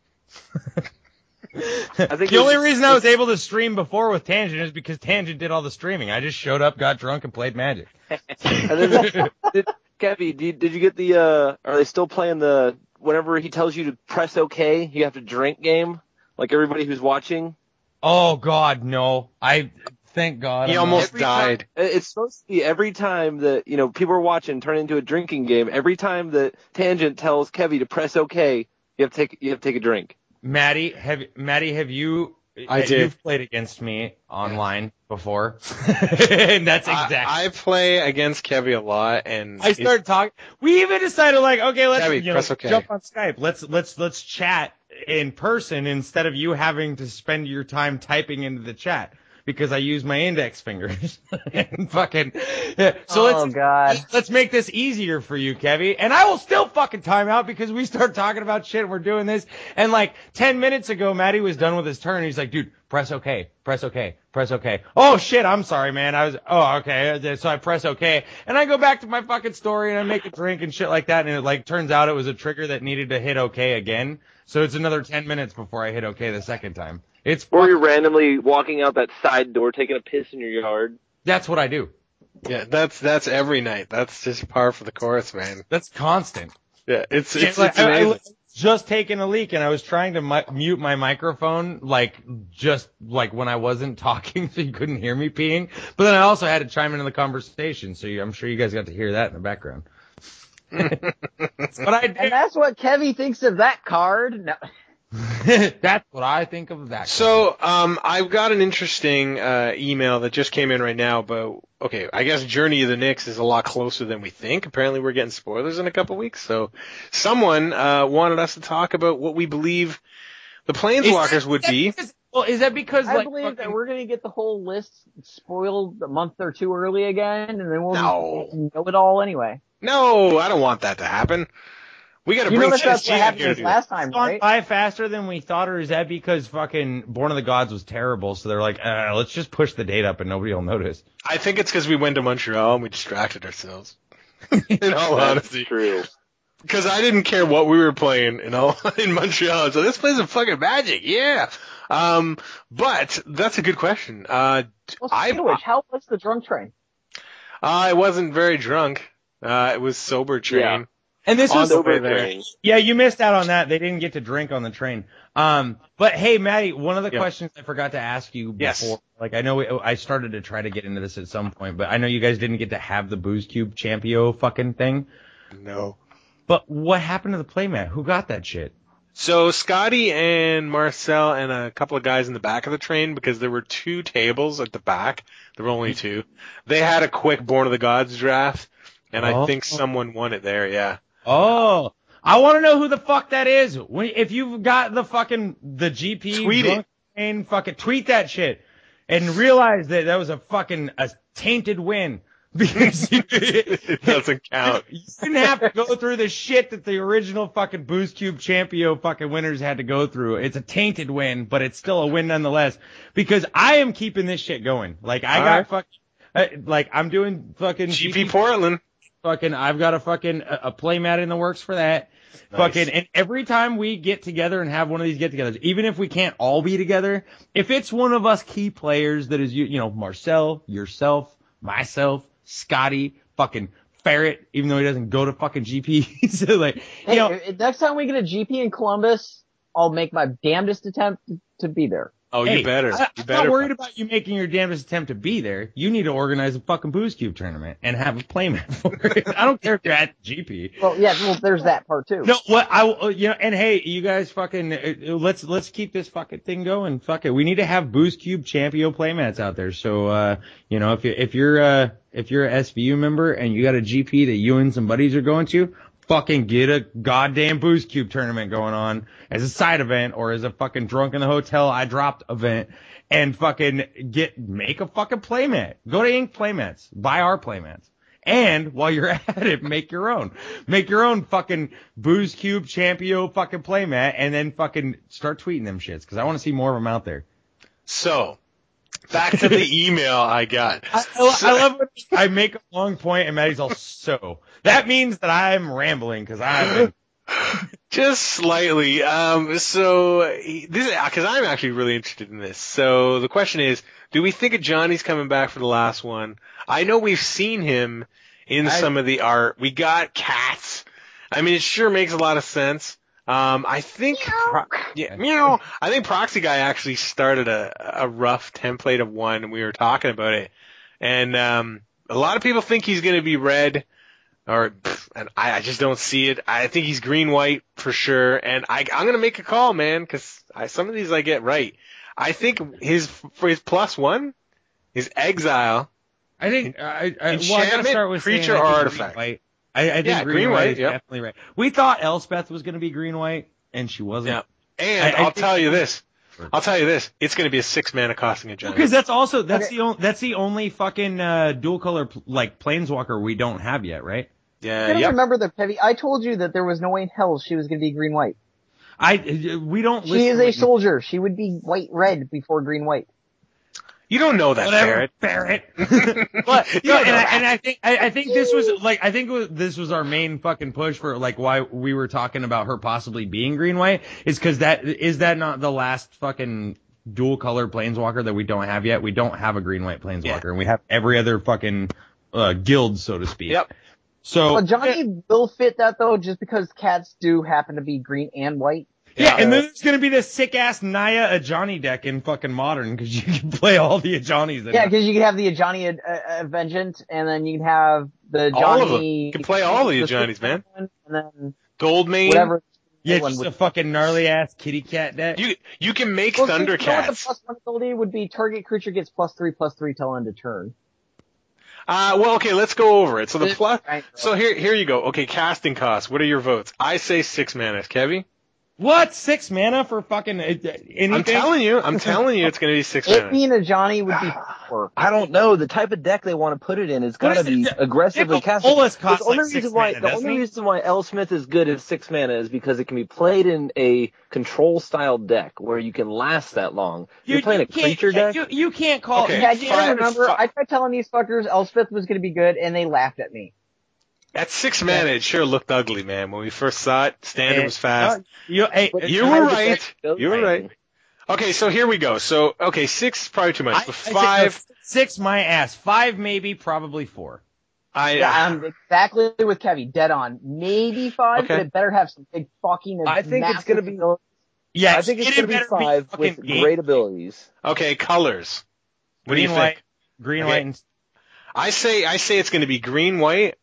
I think the only it's- reason I was able to stream before with Tangent is because Tangent did all the streaming. I just showed up, got drunk, and played Magic. And then, did, Kevy, did, did you get the, uh, are they still playing the, whenever he tells you to press OK, you have to drink game? Like everybody who's watching? Oh, God, no. I, thank God. He I'm almost Every died. time- it's supposed to be every time that, you know, people are watching turn into a drinking game. Every time that Tangent tells Kevy to press OK, you have to take, you have to take a drink. Maddie, have Maddie, have you? I have- did. You've played against me online before, and that's exactly. I, I play against Kevy a lot, and I started talking. We even decided, like, okay, let's Kevy, you know, press okay. jump on Skype. Let's let's let's chat in person instead of you having to spend your time typing into the chat, because I use my index fingers and fucking. Yeah. So oh let's God. let's make this easier for you, Kevy. And I will still fucking time out because we start talking about shit and we're doing this. And like ten minutes ago, Maddie was done with his turn. He's like, dude, press OK, press OK, press OK. Oh shit, I'm sorry, man. I was, oh, okay. So I press OK. And I go back to my fucking story and I make a drink and shit like that. And it like turns out it was a trigger that needed to hit OK again. So it's another ten minutes before I hit OK the second time. It's Or fuck- you're randomly walking out that side door, taking a piss in your yard. that's what I do. yeah, that's that's every night. That's just par for the course, man. That's constant. Yeah, it's it's, It's like, it's I, I amazing. was just taking a leak and I was trying to mu- mute my microphone, like just like when I wasn't talking, so you couldn't hear me peeing. But then I also had to chime into the conversation, so you, I'm sure you guys got to hear that in the background. That's what I And did. that's what Kevy thinks of that card. No. That's what I think of that. So, um, I've got an interesting uh, email that just came in right now, but okay, I guess Journey of the Knicks is a lot closer than we think. Apparently, we're getting spoilers in a couple weeks. So, someone uh, wanted us to talk about what we believe the Planeswalkers would be. Well, is that because I like believe that fucking- we're going to get the whole list spoiled a month or two early again, and then we'll No. know it all anyway. No, I don't want that to happen. We got to You bring noticed that's C S G what in happened here to this do it. last time, gone right? by faster than we thought, or is that because fucking Born of the Gods was terrible? So they're like, uh, let's just push the date up and nobody will notice. I think it's because we went to Montreal and we distracted ourselves. In all honesty. True. Because I didn't care what we were playing, you know, in Montreal. So this plays some fucking Magic, yeah. Um, but that's a good question. Uh, Well, I, speaking of which, how was the drunk train? I wasn't very drunk. Uh, it was sober train. Yeah. And this On was the Sober way there. train. Yeah, you missed out on that. They didn't get to drink on the train. Um, but hey, Maddie, one of the Yeah. questions I forgot to ask you before, Yes. like I know we, I started to try to get into this at some point, but I know you guys didn't get to have the Booze Cube Champio fucking thing. No. But what happened to the playmat? Who got that shit? So Scotty and Marcel and a couple of guys in the back of the train, because there were two tables at the back. There were only two. They had a quick Born of the Gods draft, and I Oh. think someone won it there, yeah. Oh, I want to know who the fuck that is. When, if you've got the fucking, the G P Tweet it. drunk train, fucking tweet that shit and realize that that was a fucking, a tainted win. Because you, It doesn't count. you didn't have to go through the shit that the original fucking Booze Cube Champio fucking winners had to go through. It's a tainted win, but it's still a win nonetheless. Because I am keeping this shit going. Like I All got right. fucking, uh, like I'm doing fucking G P Portland. Fucking, I've got a fucking a, a playmat in the works for that. Nice. Fucking, and every time we get together and have one of these get-togethers, even if we can't all be together, if it's one of us key players that is you, you know, Marcel, yourself, myself, Scotty, fucking Ferret, even though he doesn't go to fucking G P, so like, you Hey, know, if- next time we get a G P in Columbus, I'll make my damnedest attempt to, to be there. Oh, hey, you better. I, You I'm better. not worried about you making your damnedest attempt to be there. You need to organize a fucking Booze Cube tournament and have a playmat for it. I don't care if you're at G P. Well, yeah, well, there's that part too. No, what I uh, you know, and hey, you guys fucking uh, let's let's keep this fucking thing going. Fuck it, we need to have Booze Cube Champio playmats out there. So uh, you know, if you if you're uh if you're a S V U member and you got a G P that you and some buddies are going to, fucking get a goddamn Booze Cube tournament going on as a side event or as a fucking drunk in the hotel I dropped event. And fucking get, make a fucking playmat. Go to Ink Playmats. Buy our playmats. And while you're at it, make your own. Make your own fucking Booze Cube Champio fucking playmat and then fucking start tweeting them shits because I want to see more of them out there. So, back to the email I got. I, I, I love when I make a long point and Maddie's all so. That means that I'm rambling because I'm just slightly. Um, so this because I'm actually really interested in this. So the question is, do we think Johnny's coming back for the last one? I know we've seen him in I, some of the art. We got cats. I mean, it sure makes a lot of sense. Um, I think, Pro- yeah, meow. I think Proxy Guy actually started a, a rough template of one, and we were talking about it. And, um, a lot of people think he's going to be red, or, and I, I just don't see it. I think he's green white for sure. And I, I'm going to make a call, man, cause I, some of these I get right. I think his, for his plus one, his exile. I think, I, I, well, I gotta start with creature saying, or I think artifact. Green white. I, I think yeah, green, green white, white is yep. definitely right. We thought Elspeth was going to be green white, and she wasn't. Yeah. And I, I'll I tell you this. I'll tell you this. It's going to be a six mana costing a giant. Because that's also that's Okay. the only that's the only fucking uh, dual color like planeswalker we don't have yet, right? Yeah. I don't Yep. remember the Pevy. I told you that there was no way in hell she was going to be green white. I we don't. She listen is a with- soldier. She would be white red before green white. You don't know that, Whatever, Barrett. Barrett. But You no, don't and, know I, that. and I think I, I think this was like I think it was, this was our main fucking push for like why we were talking about her possibly being green white is because that is that not the last fucking dual color planeswalker that we don't have yet? We don't have a green white planeswalker, Yeah. and we have every other fucking uh, guild, so to speak. Yep. So Well, Johnny will fit that though, just because cats do happen to be green and white. yeah, and then there's gonna be this sick ass Naya Ajani deck in fucking Modern because you can play all the Ajanis. In Yeah, it. because you can have the Ajani uh, uh, Vengeance, and then you can have the Johnny. All of them. You can play all the Ajanis, man. One, and then Goldmane. whatever. Yeah, one just would- a fucking gnarly ass kitty cat deck. You you can make Well, so you know what the Thundercats. plus one ability would be? Target creature gets plus three, plus three till end of turn. Uh, well, okay, let's go over it. So the plus. Right. So here here you go. Okay, casting costs. What are your votes? I say six mana. Kevy? What? Six mana for fucking uh, anything? I'm telling you. I'm telling you, it's going to be six It mana. being a Johnny would be four. I don't know. The type of deck they want to put it in is What gotta is it? be Yeah, aggressively Nick, casted. Bolas costs the only like six reason why mana, the doesn't only he? reason why Elspeth is good at six mana is because it can be played in a control style deck where you can last that long. You, You're playing you a can't- creature deck. You, you can't call. Okay. you Yeah, can't- you gotta Five- remember, five- I tried telling these fuckers Elspeth was gonna be good, and they laughed at me. At six mana, it sure looked ugly, man. When we first saw it, standard was fast. Uh, you, hey, But You how were does the right. deck go You were then? right. Okay, so here we go. So, okay, six is probably too I, much. I But say, five, no, six my ass. Five maybe, probably four. I, Yeah, I'm exactly with Kevy, dead on. Maybe five, Okay. but it better have some big fucking. I think it's massive gonna be- ability. Yeah, I think it's it gonna be better five fucking with game. great abilities. okay, colors. What Green, do you white, think? green, Okay. white, and I say, I say it's going to be green, white,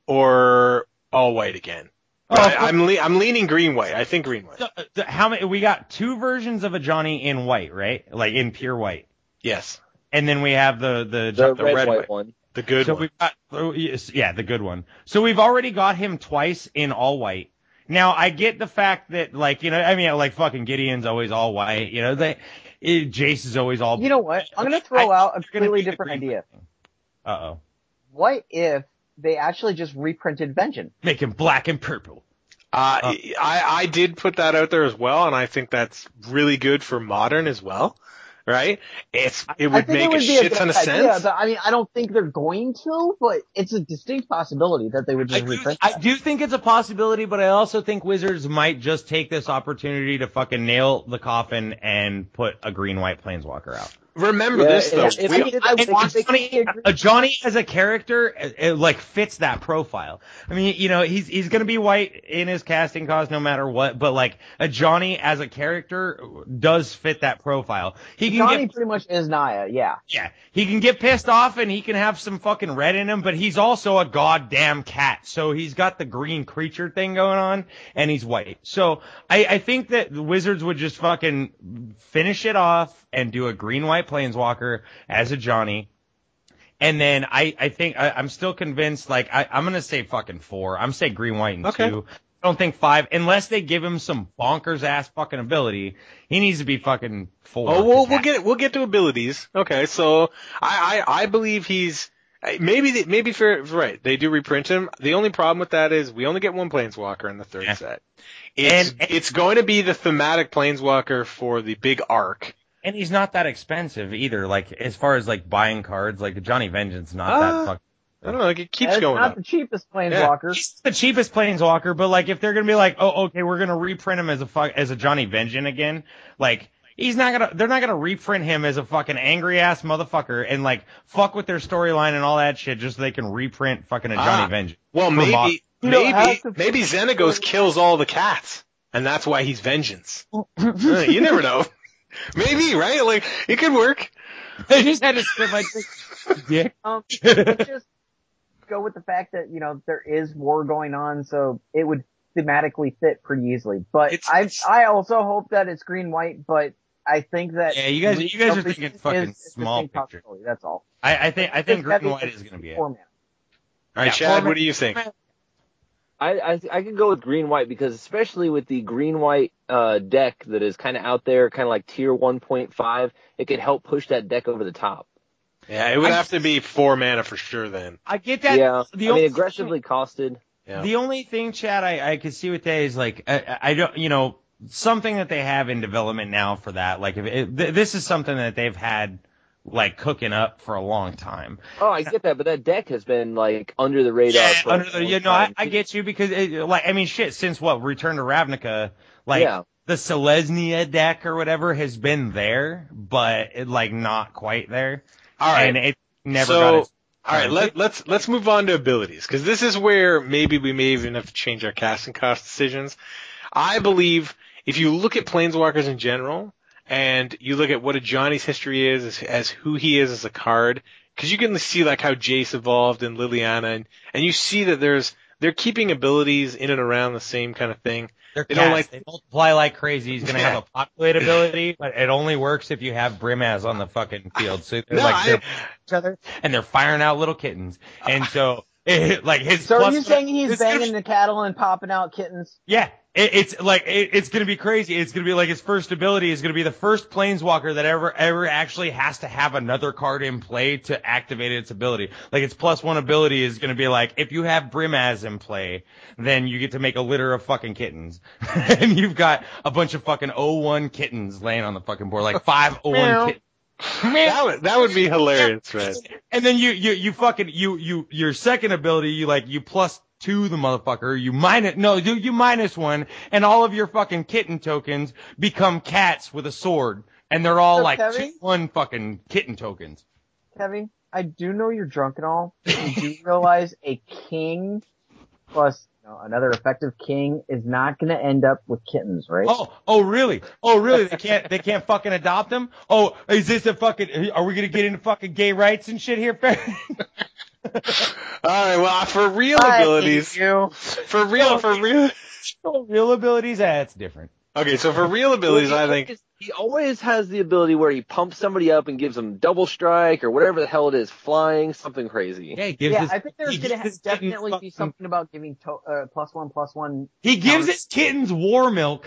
or all white again. Oh, I, of course. I'm le- I'm leaning green, white. I think green, white. So, uh, the- how many? We got two versions of a Johnny in white, right? Like in pure white, Yes, and then we have the the, The, the red, red white white. one. the good so one. we've got oh, yes, yeah, the good one. So we've already got him twice in all white. Now I get the fact that like you know I mean like fucking Gideon's always all white. You know they it, Jace is always all. You know what? I'm gonna throw I- out a they're gonna completely do the different green idea. Uh oh, What if they actually just reprinted Vengeance? make him black and purple. Uh, Uh, I, I did put that out there as well, and I think that's really good for modern as well, right? It's, it I would think make it would a be shit good ton of idea, sense. But I mean, I don't think they're going to, but it's a distinct possibility that they would I just do, reprint I that. do think it's a possibility, but I also think Wizards might just take this opportunity to fucking nail the coffin and put a green-white planeswalker out. Remember Yeah, this though. if- if We- they did- I if they want could- Johnny, a Johnny as a character, it, it, like fits that profile. I mean, you know, he's he's gonna be white in his casting cost no matter what, but like a Johnny as a character does fit that profile. He can Johnny get pretty much is Naya, yeah. yeah, he can get pissed off and he can have some fucking red in him, but he's also a goddamn cat. So he's got the green creature thing going on and he's white. So I, I think that the Wizards would just fucking finish it off and do a green white planeswalker as a Johnny. And then I, I think I, I'm still convinced, like, I, I'm going to say fucking four. I'm saying green, white, and Okay. two. I don't think five, unless they give him some bonkers ass fucking ability. He needs to be fucking four. Oh, we'll, we'll get we'll get to abilities. Okay, so I, I I believe he's Uh, Maybe, they, maybe for right, they do reprint him. The only problem with that is we only get one Planeswalker in the third Yeah. set. It's And- and- it's going to be the thematic Planeswalker for the big arc. And he's not that expensive either. Like as far as like buying cards, like Johnny Vengeance, not Uh, that fucking. I don't know, like it keeps It's going not up. the cheapest planeswalker. He's the cheapest Planeswalker, but like if they're gonna be like, oh, okay, we're gonna reprint him as a fuck as a Johnny Vengeance again, like he's not gonna, they're not gonna reprint him as a fucking angry ass motherfucker and like fuck with their storyline and all that shit just so they can reprint fucking a Johnny Ah. Vengeance. Well, For maybe, Mo- You don't maybe, have to- maybe Xenagos kills all the cats, and that's why he's vengeance. Uh, you never know. Maybe, right? Like, it could work. I just had to spit my dick. Um, let's just go with the fact that, you know, there is war going on, so it would thematically fit pretty easily. But It's- I, it's- I also hope that it's green-white, but I think that. Yeah, you guys- you guys are Something thinking fucking is a small distinct picture. possibility, That's all. I, I think I think It's green gotta and be white is gonna be it. four mana. All right, Yeah, Chad, format- what do you think? I, I I can go with green white because especially with the green white uh, deck that is kind of out there, kind of like tier one point five, it could help push that deck over the top. Yeah, it would I- have to be four mana for sure then. I get that. yeah, The I only- mean aggressively costed. Yeah. The only thing, Chad, I, I could see with that is like I, I don't, you know, something that they have in development now for that. Like if it, th- this is something that they've had like cooking up for a long time. Oh, I get that, but that deck has been like under the radar. Yeah, for a under the, long you know, I, time. I get you because it, like I mean, shit. Since what Return to Ravnica, like Yeah. the Selesnya deck or whatever has been there, but it, like not quite there. All right. and it never So- got its. All right, let, let's let's move on to abilities because this is where maybe we may even have to change our casting cost decisions. I believe if you look at Planeswalkers in general and you look at what a Johnny's history is as, as who he is as a card, because you can see like how Jace evolved and Liliana, and, and you see that there's they're keeping abilities in and around the same kind of thing. They're They cats. don't like- They multiply like crazy. He's gonna Yeah. have a populate ability, but it only works if you have Brimaz on the fucking field. So they're No, like I- they're each other and they're firing out little kittens. And so it, like his So are plus you saying he's it's gonna banging the cattle and popping out kittens? Yeah, it, it's like it, it's gonna be crazy. It's gonna be like his first ability is gonna be the first Planeswalker that ever ever actually has to have another card in play to activate its ability. Like its plus one ability is gonna be like if you have Brimaz in play, then you get to make a litter of fucking kittens, and you've got a bunch of fucking oh one kittens laying on the fucking board, like five oh one kittens. That would that would be hilarious, right? And then you, you, you fucking, you, you, your second ability, you like, you plus two the motherfucker, you minus, no, you, you minus one, and all of your fucking kitten tokens become cats with a sword. And they're all So, like Kevin? two one fucking kitten tokens. Kevin, I do know you're drunk and all. but You do realize a king plus you know, another effective king is not going to end up with kittens, right? Oh, oh really? Oh really? They can't, they can't fucking adopt them? Oh, is this a fucking, are we gonna get into fucking gay rights and shit here, Farron? All right, well, for real I hate abilities, you. for real, for real. Oh, real abilities? That's different. Okay, so for real abilities, Well, I he think always- he always has the ability where he pumps somebody up and gives them double strike or whatever the hell it is, flying, something crazy. Yeah, he gives Yeah, his, I think there's he going gives to his kittens definitely be fucking- something about giving to, uh, plus one, plus one. He gives counters. his kittens war milk,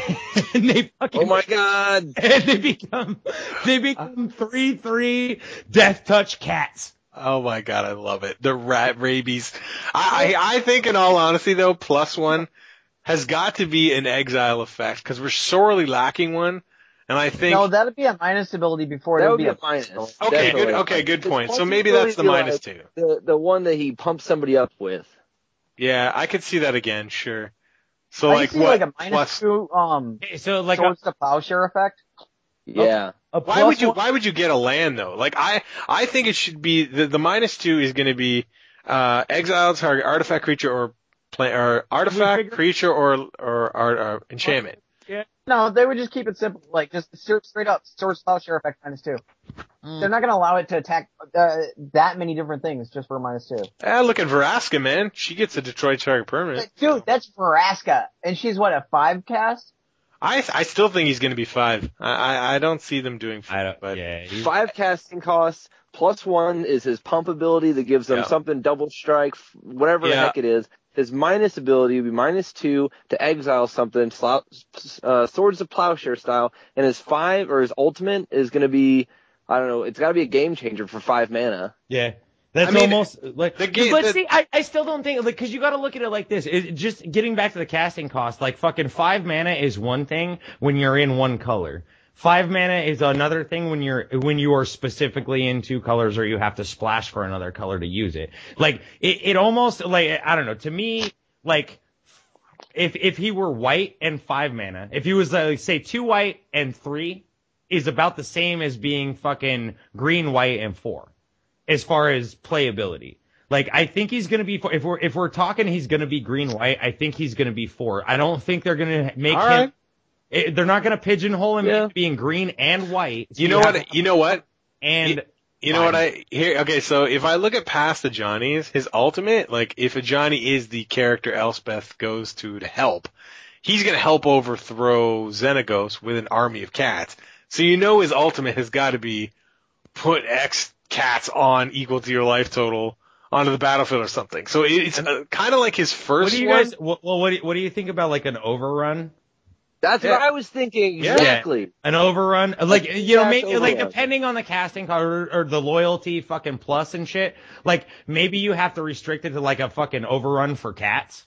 and they fucking Oh my god! and they become they become three three death touch cats. Oh my god, I love it. The rat rabies. I, I, I think in all honesty though, plus one has got to be an exile effect because we're sorely lacking one. And I think, No, that'd be a minus ability before it That would would be be a a minus. okay, Definitely. good, okay, good His point. So plus maybe that's the ability, minus like, two. The the one that he pumps somebody up with. Yeah, I could see that again, sure. So I like see what? like a minus plus, two, um, Okay, so like a, swords to plowshare effect. Yeah. a why plus would you, one- why would you get a land though? Like I, I think it should be, the, the minus two is going to be, uh, exile target artifact creature or play, or artifact figure- creature or, or, or, or enchantment. No, they would just keep it simple, like just straight up swords to plowshare effect minus two. Mm. They're not going to allow it to attack uh, that many different things just for minus two. Ah, look at Veraska, man. She gets a Detroit target permanent. Dude, that's Veraska, and she's what, a five cast? I, I still think he's going to be five. I, I, I don't see them doing I five, don't, but yeah, he's- Five casting costs, plus one is his pump ability that gives him Yeah. something double strike, f- whatever the Yeah. heck it is. His minus ability would be minus two to exile something, slou- uh, Swords of Plowshare style, and his five, or his ultimate is gonna be, I don't know, it's gotta be a game changer for five mana. yeah. That's I mean, almost like, the game- but the- see, I, I still don't think, like, cause you gotta look at it like this. It, just getting back to the casting cost, like fucking five mana is one thing when you're in one color. Five mana is another thing when you're, when you are specifically in two colors or you have to splash for another color to use it. Like, it, it almost, like, I don't know, to me, like, if, if he were white and five mana, if he was, uh, say, two white and three is about the same as being fucking green, white, and four. As far as playability. Like, I think he's gonna be, if we're, if we're talking he's gonna be green, white, I think he's gonna be four. I don't think they're gonna make All him, right. it, they're not gonna pigeonhole him Yeah. into being green and white. So You know have what? You know what? And, You, you know what I here? Okay, so if I look at past the Johnnies, his ultimate, like if a Johnny is the character Elspeth goes to to help, he's gonna help overthrow Xenagos with an army of cats. So you know his ultimate has got to be put X cats on equal to your life total onto the battlefield or something. So it- it's uh, kind of like his first what do you one. guys, well, what do you, what do you think about like an overrun? That's Yeah. what I was thinking. Yeah. Exactly. An overrun, like, you know, Exact make, like overrun. depending on the casting card or, or the loyalty fucking plus and shit, like maybe you have to restrict it to like a fucking overrun for cats.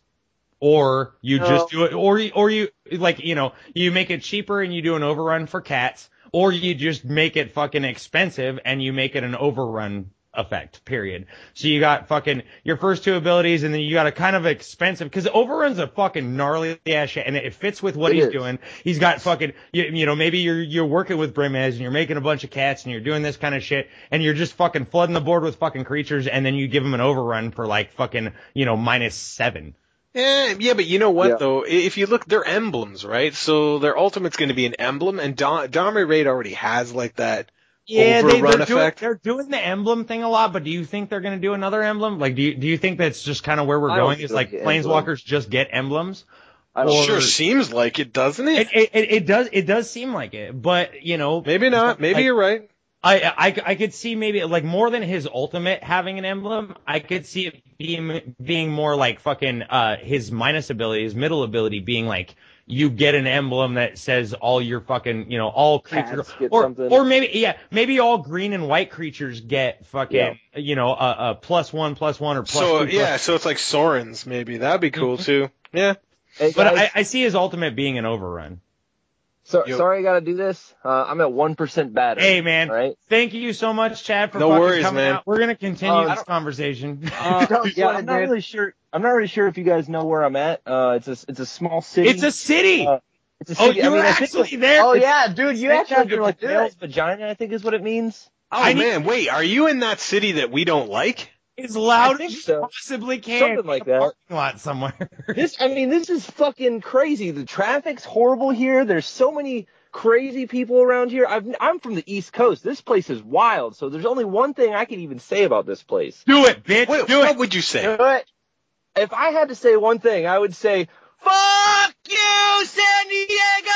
Or you No. just do it, or you, or you, like, you know, you make it cheaper and you do an overrun for cats, or you just make it fucking expensive and you make it an overrun effect, period. So you got fucking your first two abilities and then you got a kind of expensive, cause overrun's a fucking gnarly ass shit and it fits with what It he's is. doing. He's got fucking, you, you know, maybe you're, you're working with Brimez and you're making a bunch of cats and you're doing this kind of shit and you're just fucking flooding the board with fucking creatures and then you give them an overrun for like fucking, you know, minus seven. Yeah, yeah, but you know what Yeah. though? If you look, they're emblems, right? So their ultimate's going to be an emblem, and Dom- Domri Raid already has like that Yeah, they, overrun they're doing, effect. they're doing the emblem thing a lot, but do you think they're going to do another emblem? Like, do you, do you think that's just kind of where we're I don't going? think Is they'll like get planeswalkers emblem. just get emblems? I don't Or- Sure seems like it, doesn't it? It, it, it does, it does seem like it, but you know, Maybe not. Maybe like, you're right. I, I, I could see maybe like more than his ultimate having an emblem. I could see it being, being more like fucking, uh, his minus ability, his middle ability being like, you get an emblem that says all your fucking, you know, all creatures, Cats get or, something. or maybe, yeah, maybe all green and white creatures get fucking, Yeah. you know, a, a plus one, plus one, or plus So two. plus- yeah, so it's like Soren's maybe. That'd be cool too. Yeah. Hey, But guys, I, I see his ultimate being an overrun. so, Yo. sorry I gotta do this. Uh, I'm at one percent battery. Hey man, All right. thank you so much, Chad, for No fucking worries, coming man. out. We're gonna continue Uh, I this don't- conversation. Uh, Don't yeah, sweat I'm it, not dude. really sure. I'm not really sure if you guys know where I'm at. Uh, it's a it's a small city. It's a city. Uh, It's a oh, city. you I mean, were I think actually it's- there. Oh It's- yeah, dude, you Snake actually chapter get like to do male's it. vagina, I think is what it means. Oh I need- man, wait, are you in that city that we don't like? As loud I think as you so. possibly can. Something like in a that. Parking lot somewhere. This, I mean, this is fucking crazy. The traffic's horrible here. There's so many crazy people around here. I've, I'm from the East Coast. This place is wild. So there's only one thing I can even say about this place. Do it, bitch. What, Do what it. would you say? Do it. If I had to say one thing, I would say, "Fuck you, San Diego!"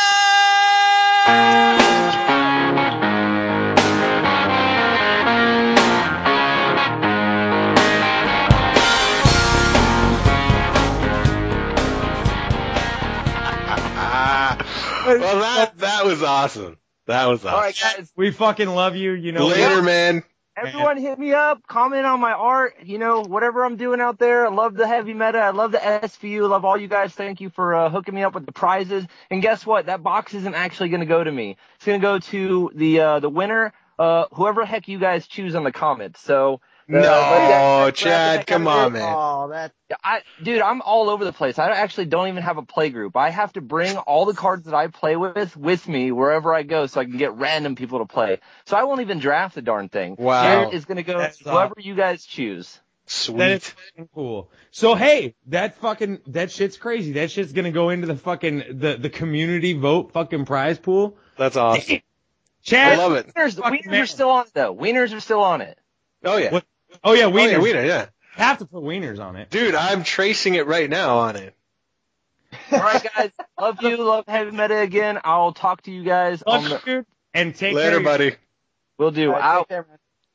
Ah, well, that that was awesome. That was awesome. All right, guys. We fucking love you. You know. Later, man. Everyone hit me up, comment on my art, you know, whatever I'm doing out there. I love the heavy meta. I love the S V U. I love all you guys. Thank you for uh, hooking me up with the prizes. And guess what? That box isn't actually going to go to me. It's going to go to the uh, the winner, uh, whoever heck you guys choose on the comments. So, uh, No, but yeah, that's Chad, graphic come out of on, it. man. Oh, that I, dude, I'm all over the place. I actually don't even have a play group. I have to bring all the cards that I play with with me wherever I go so I can get random people to play. So I won't even draft the darn thing. Wow. It is going to go That's to whoever awesome. you guys choose. Sweet. That is fucking cool. So hey, that fucking that shit's crazy. That shit's gonna go into the fucking the the community vote fucking prize pool. That's awesome. Chad, I love it. Wieners, Fucking wieners man. are still on it, though. Wieners are still on it. Oh yeah. What? Oh yeah, Oh wieners. yeah, Wiener, yeah. Have to put wieners on it. Dude, I'm tracing it right now on it. All right, guys. Love you. Love Heavy Meta again. I'll talk to you guys on Love the. you, dude. And take Later, care of your- buddy. We'll do. All right, Out. take care, man.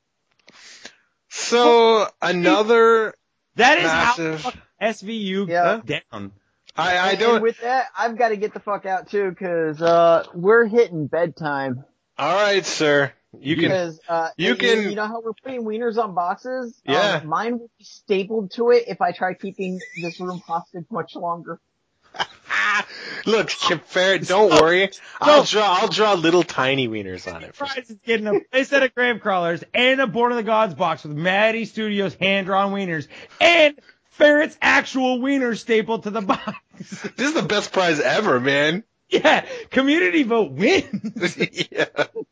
So another, That is Massive. how S V U Yeah. goes down. I, I And don't. with that, I've got to get the fuck out too, cause uh, we're hitting bedtime. All right, sir. You can. Because, uh, you you, can- you know how we're putting wieners on boxes? Yeah. Um, mine will be stapled to it if I try keeping this room hostage much longer. Look, fair. Don't worry. I'll draw. I'll draw little tiny wieners on it. For Prize is getting a play set of grave crawlers and a Born of the Gods box with Maddie Studios hand-drawn wieners and Ferret's actual wieners stapled to the box. This is the best prize ever, man. Yeah, community vote wins. Yeah.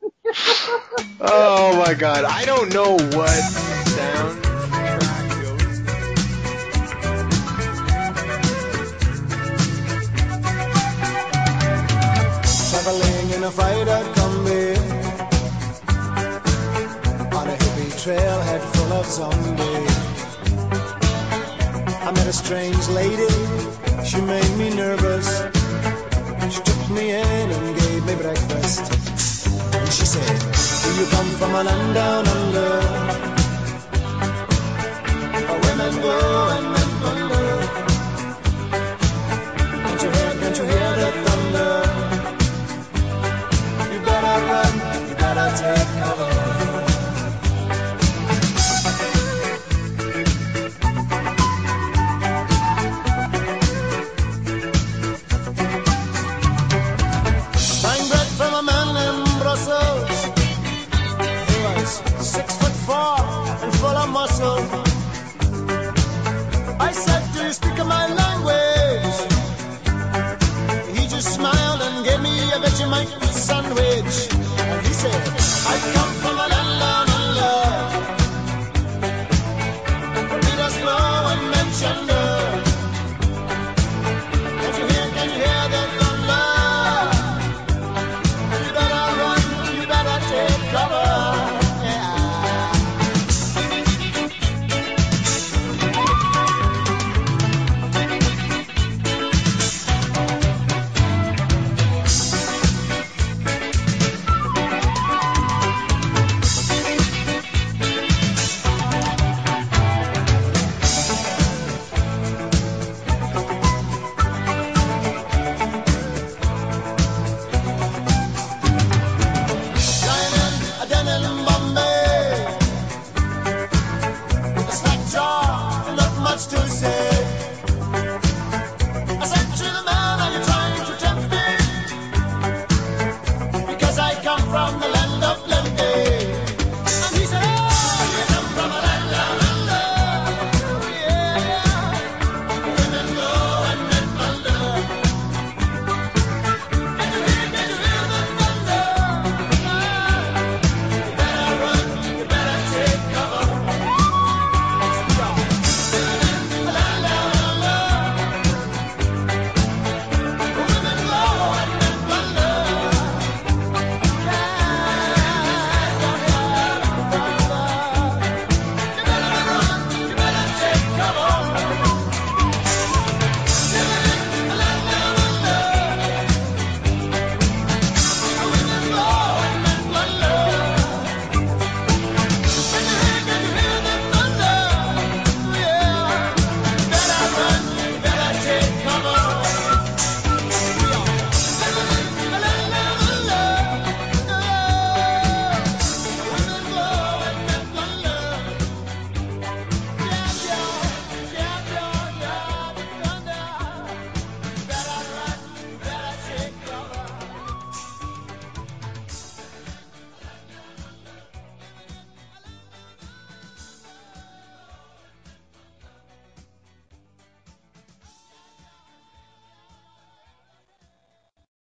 Oh my God, I don't know what sound track goes. Traveling in a freighter combi on a hippie trailhead full of zombies. I met a strange lady, she made me nervous.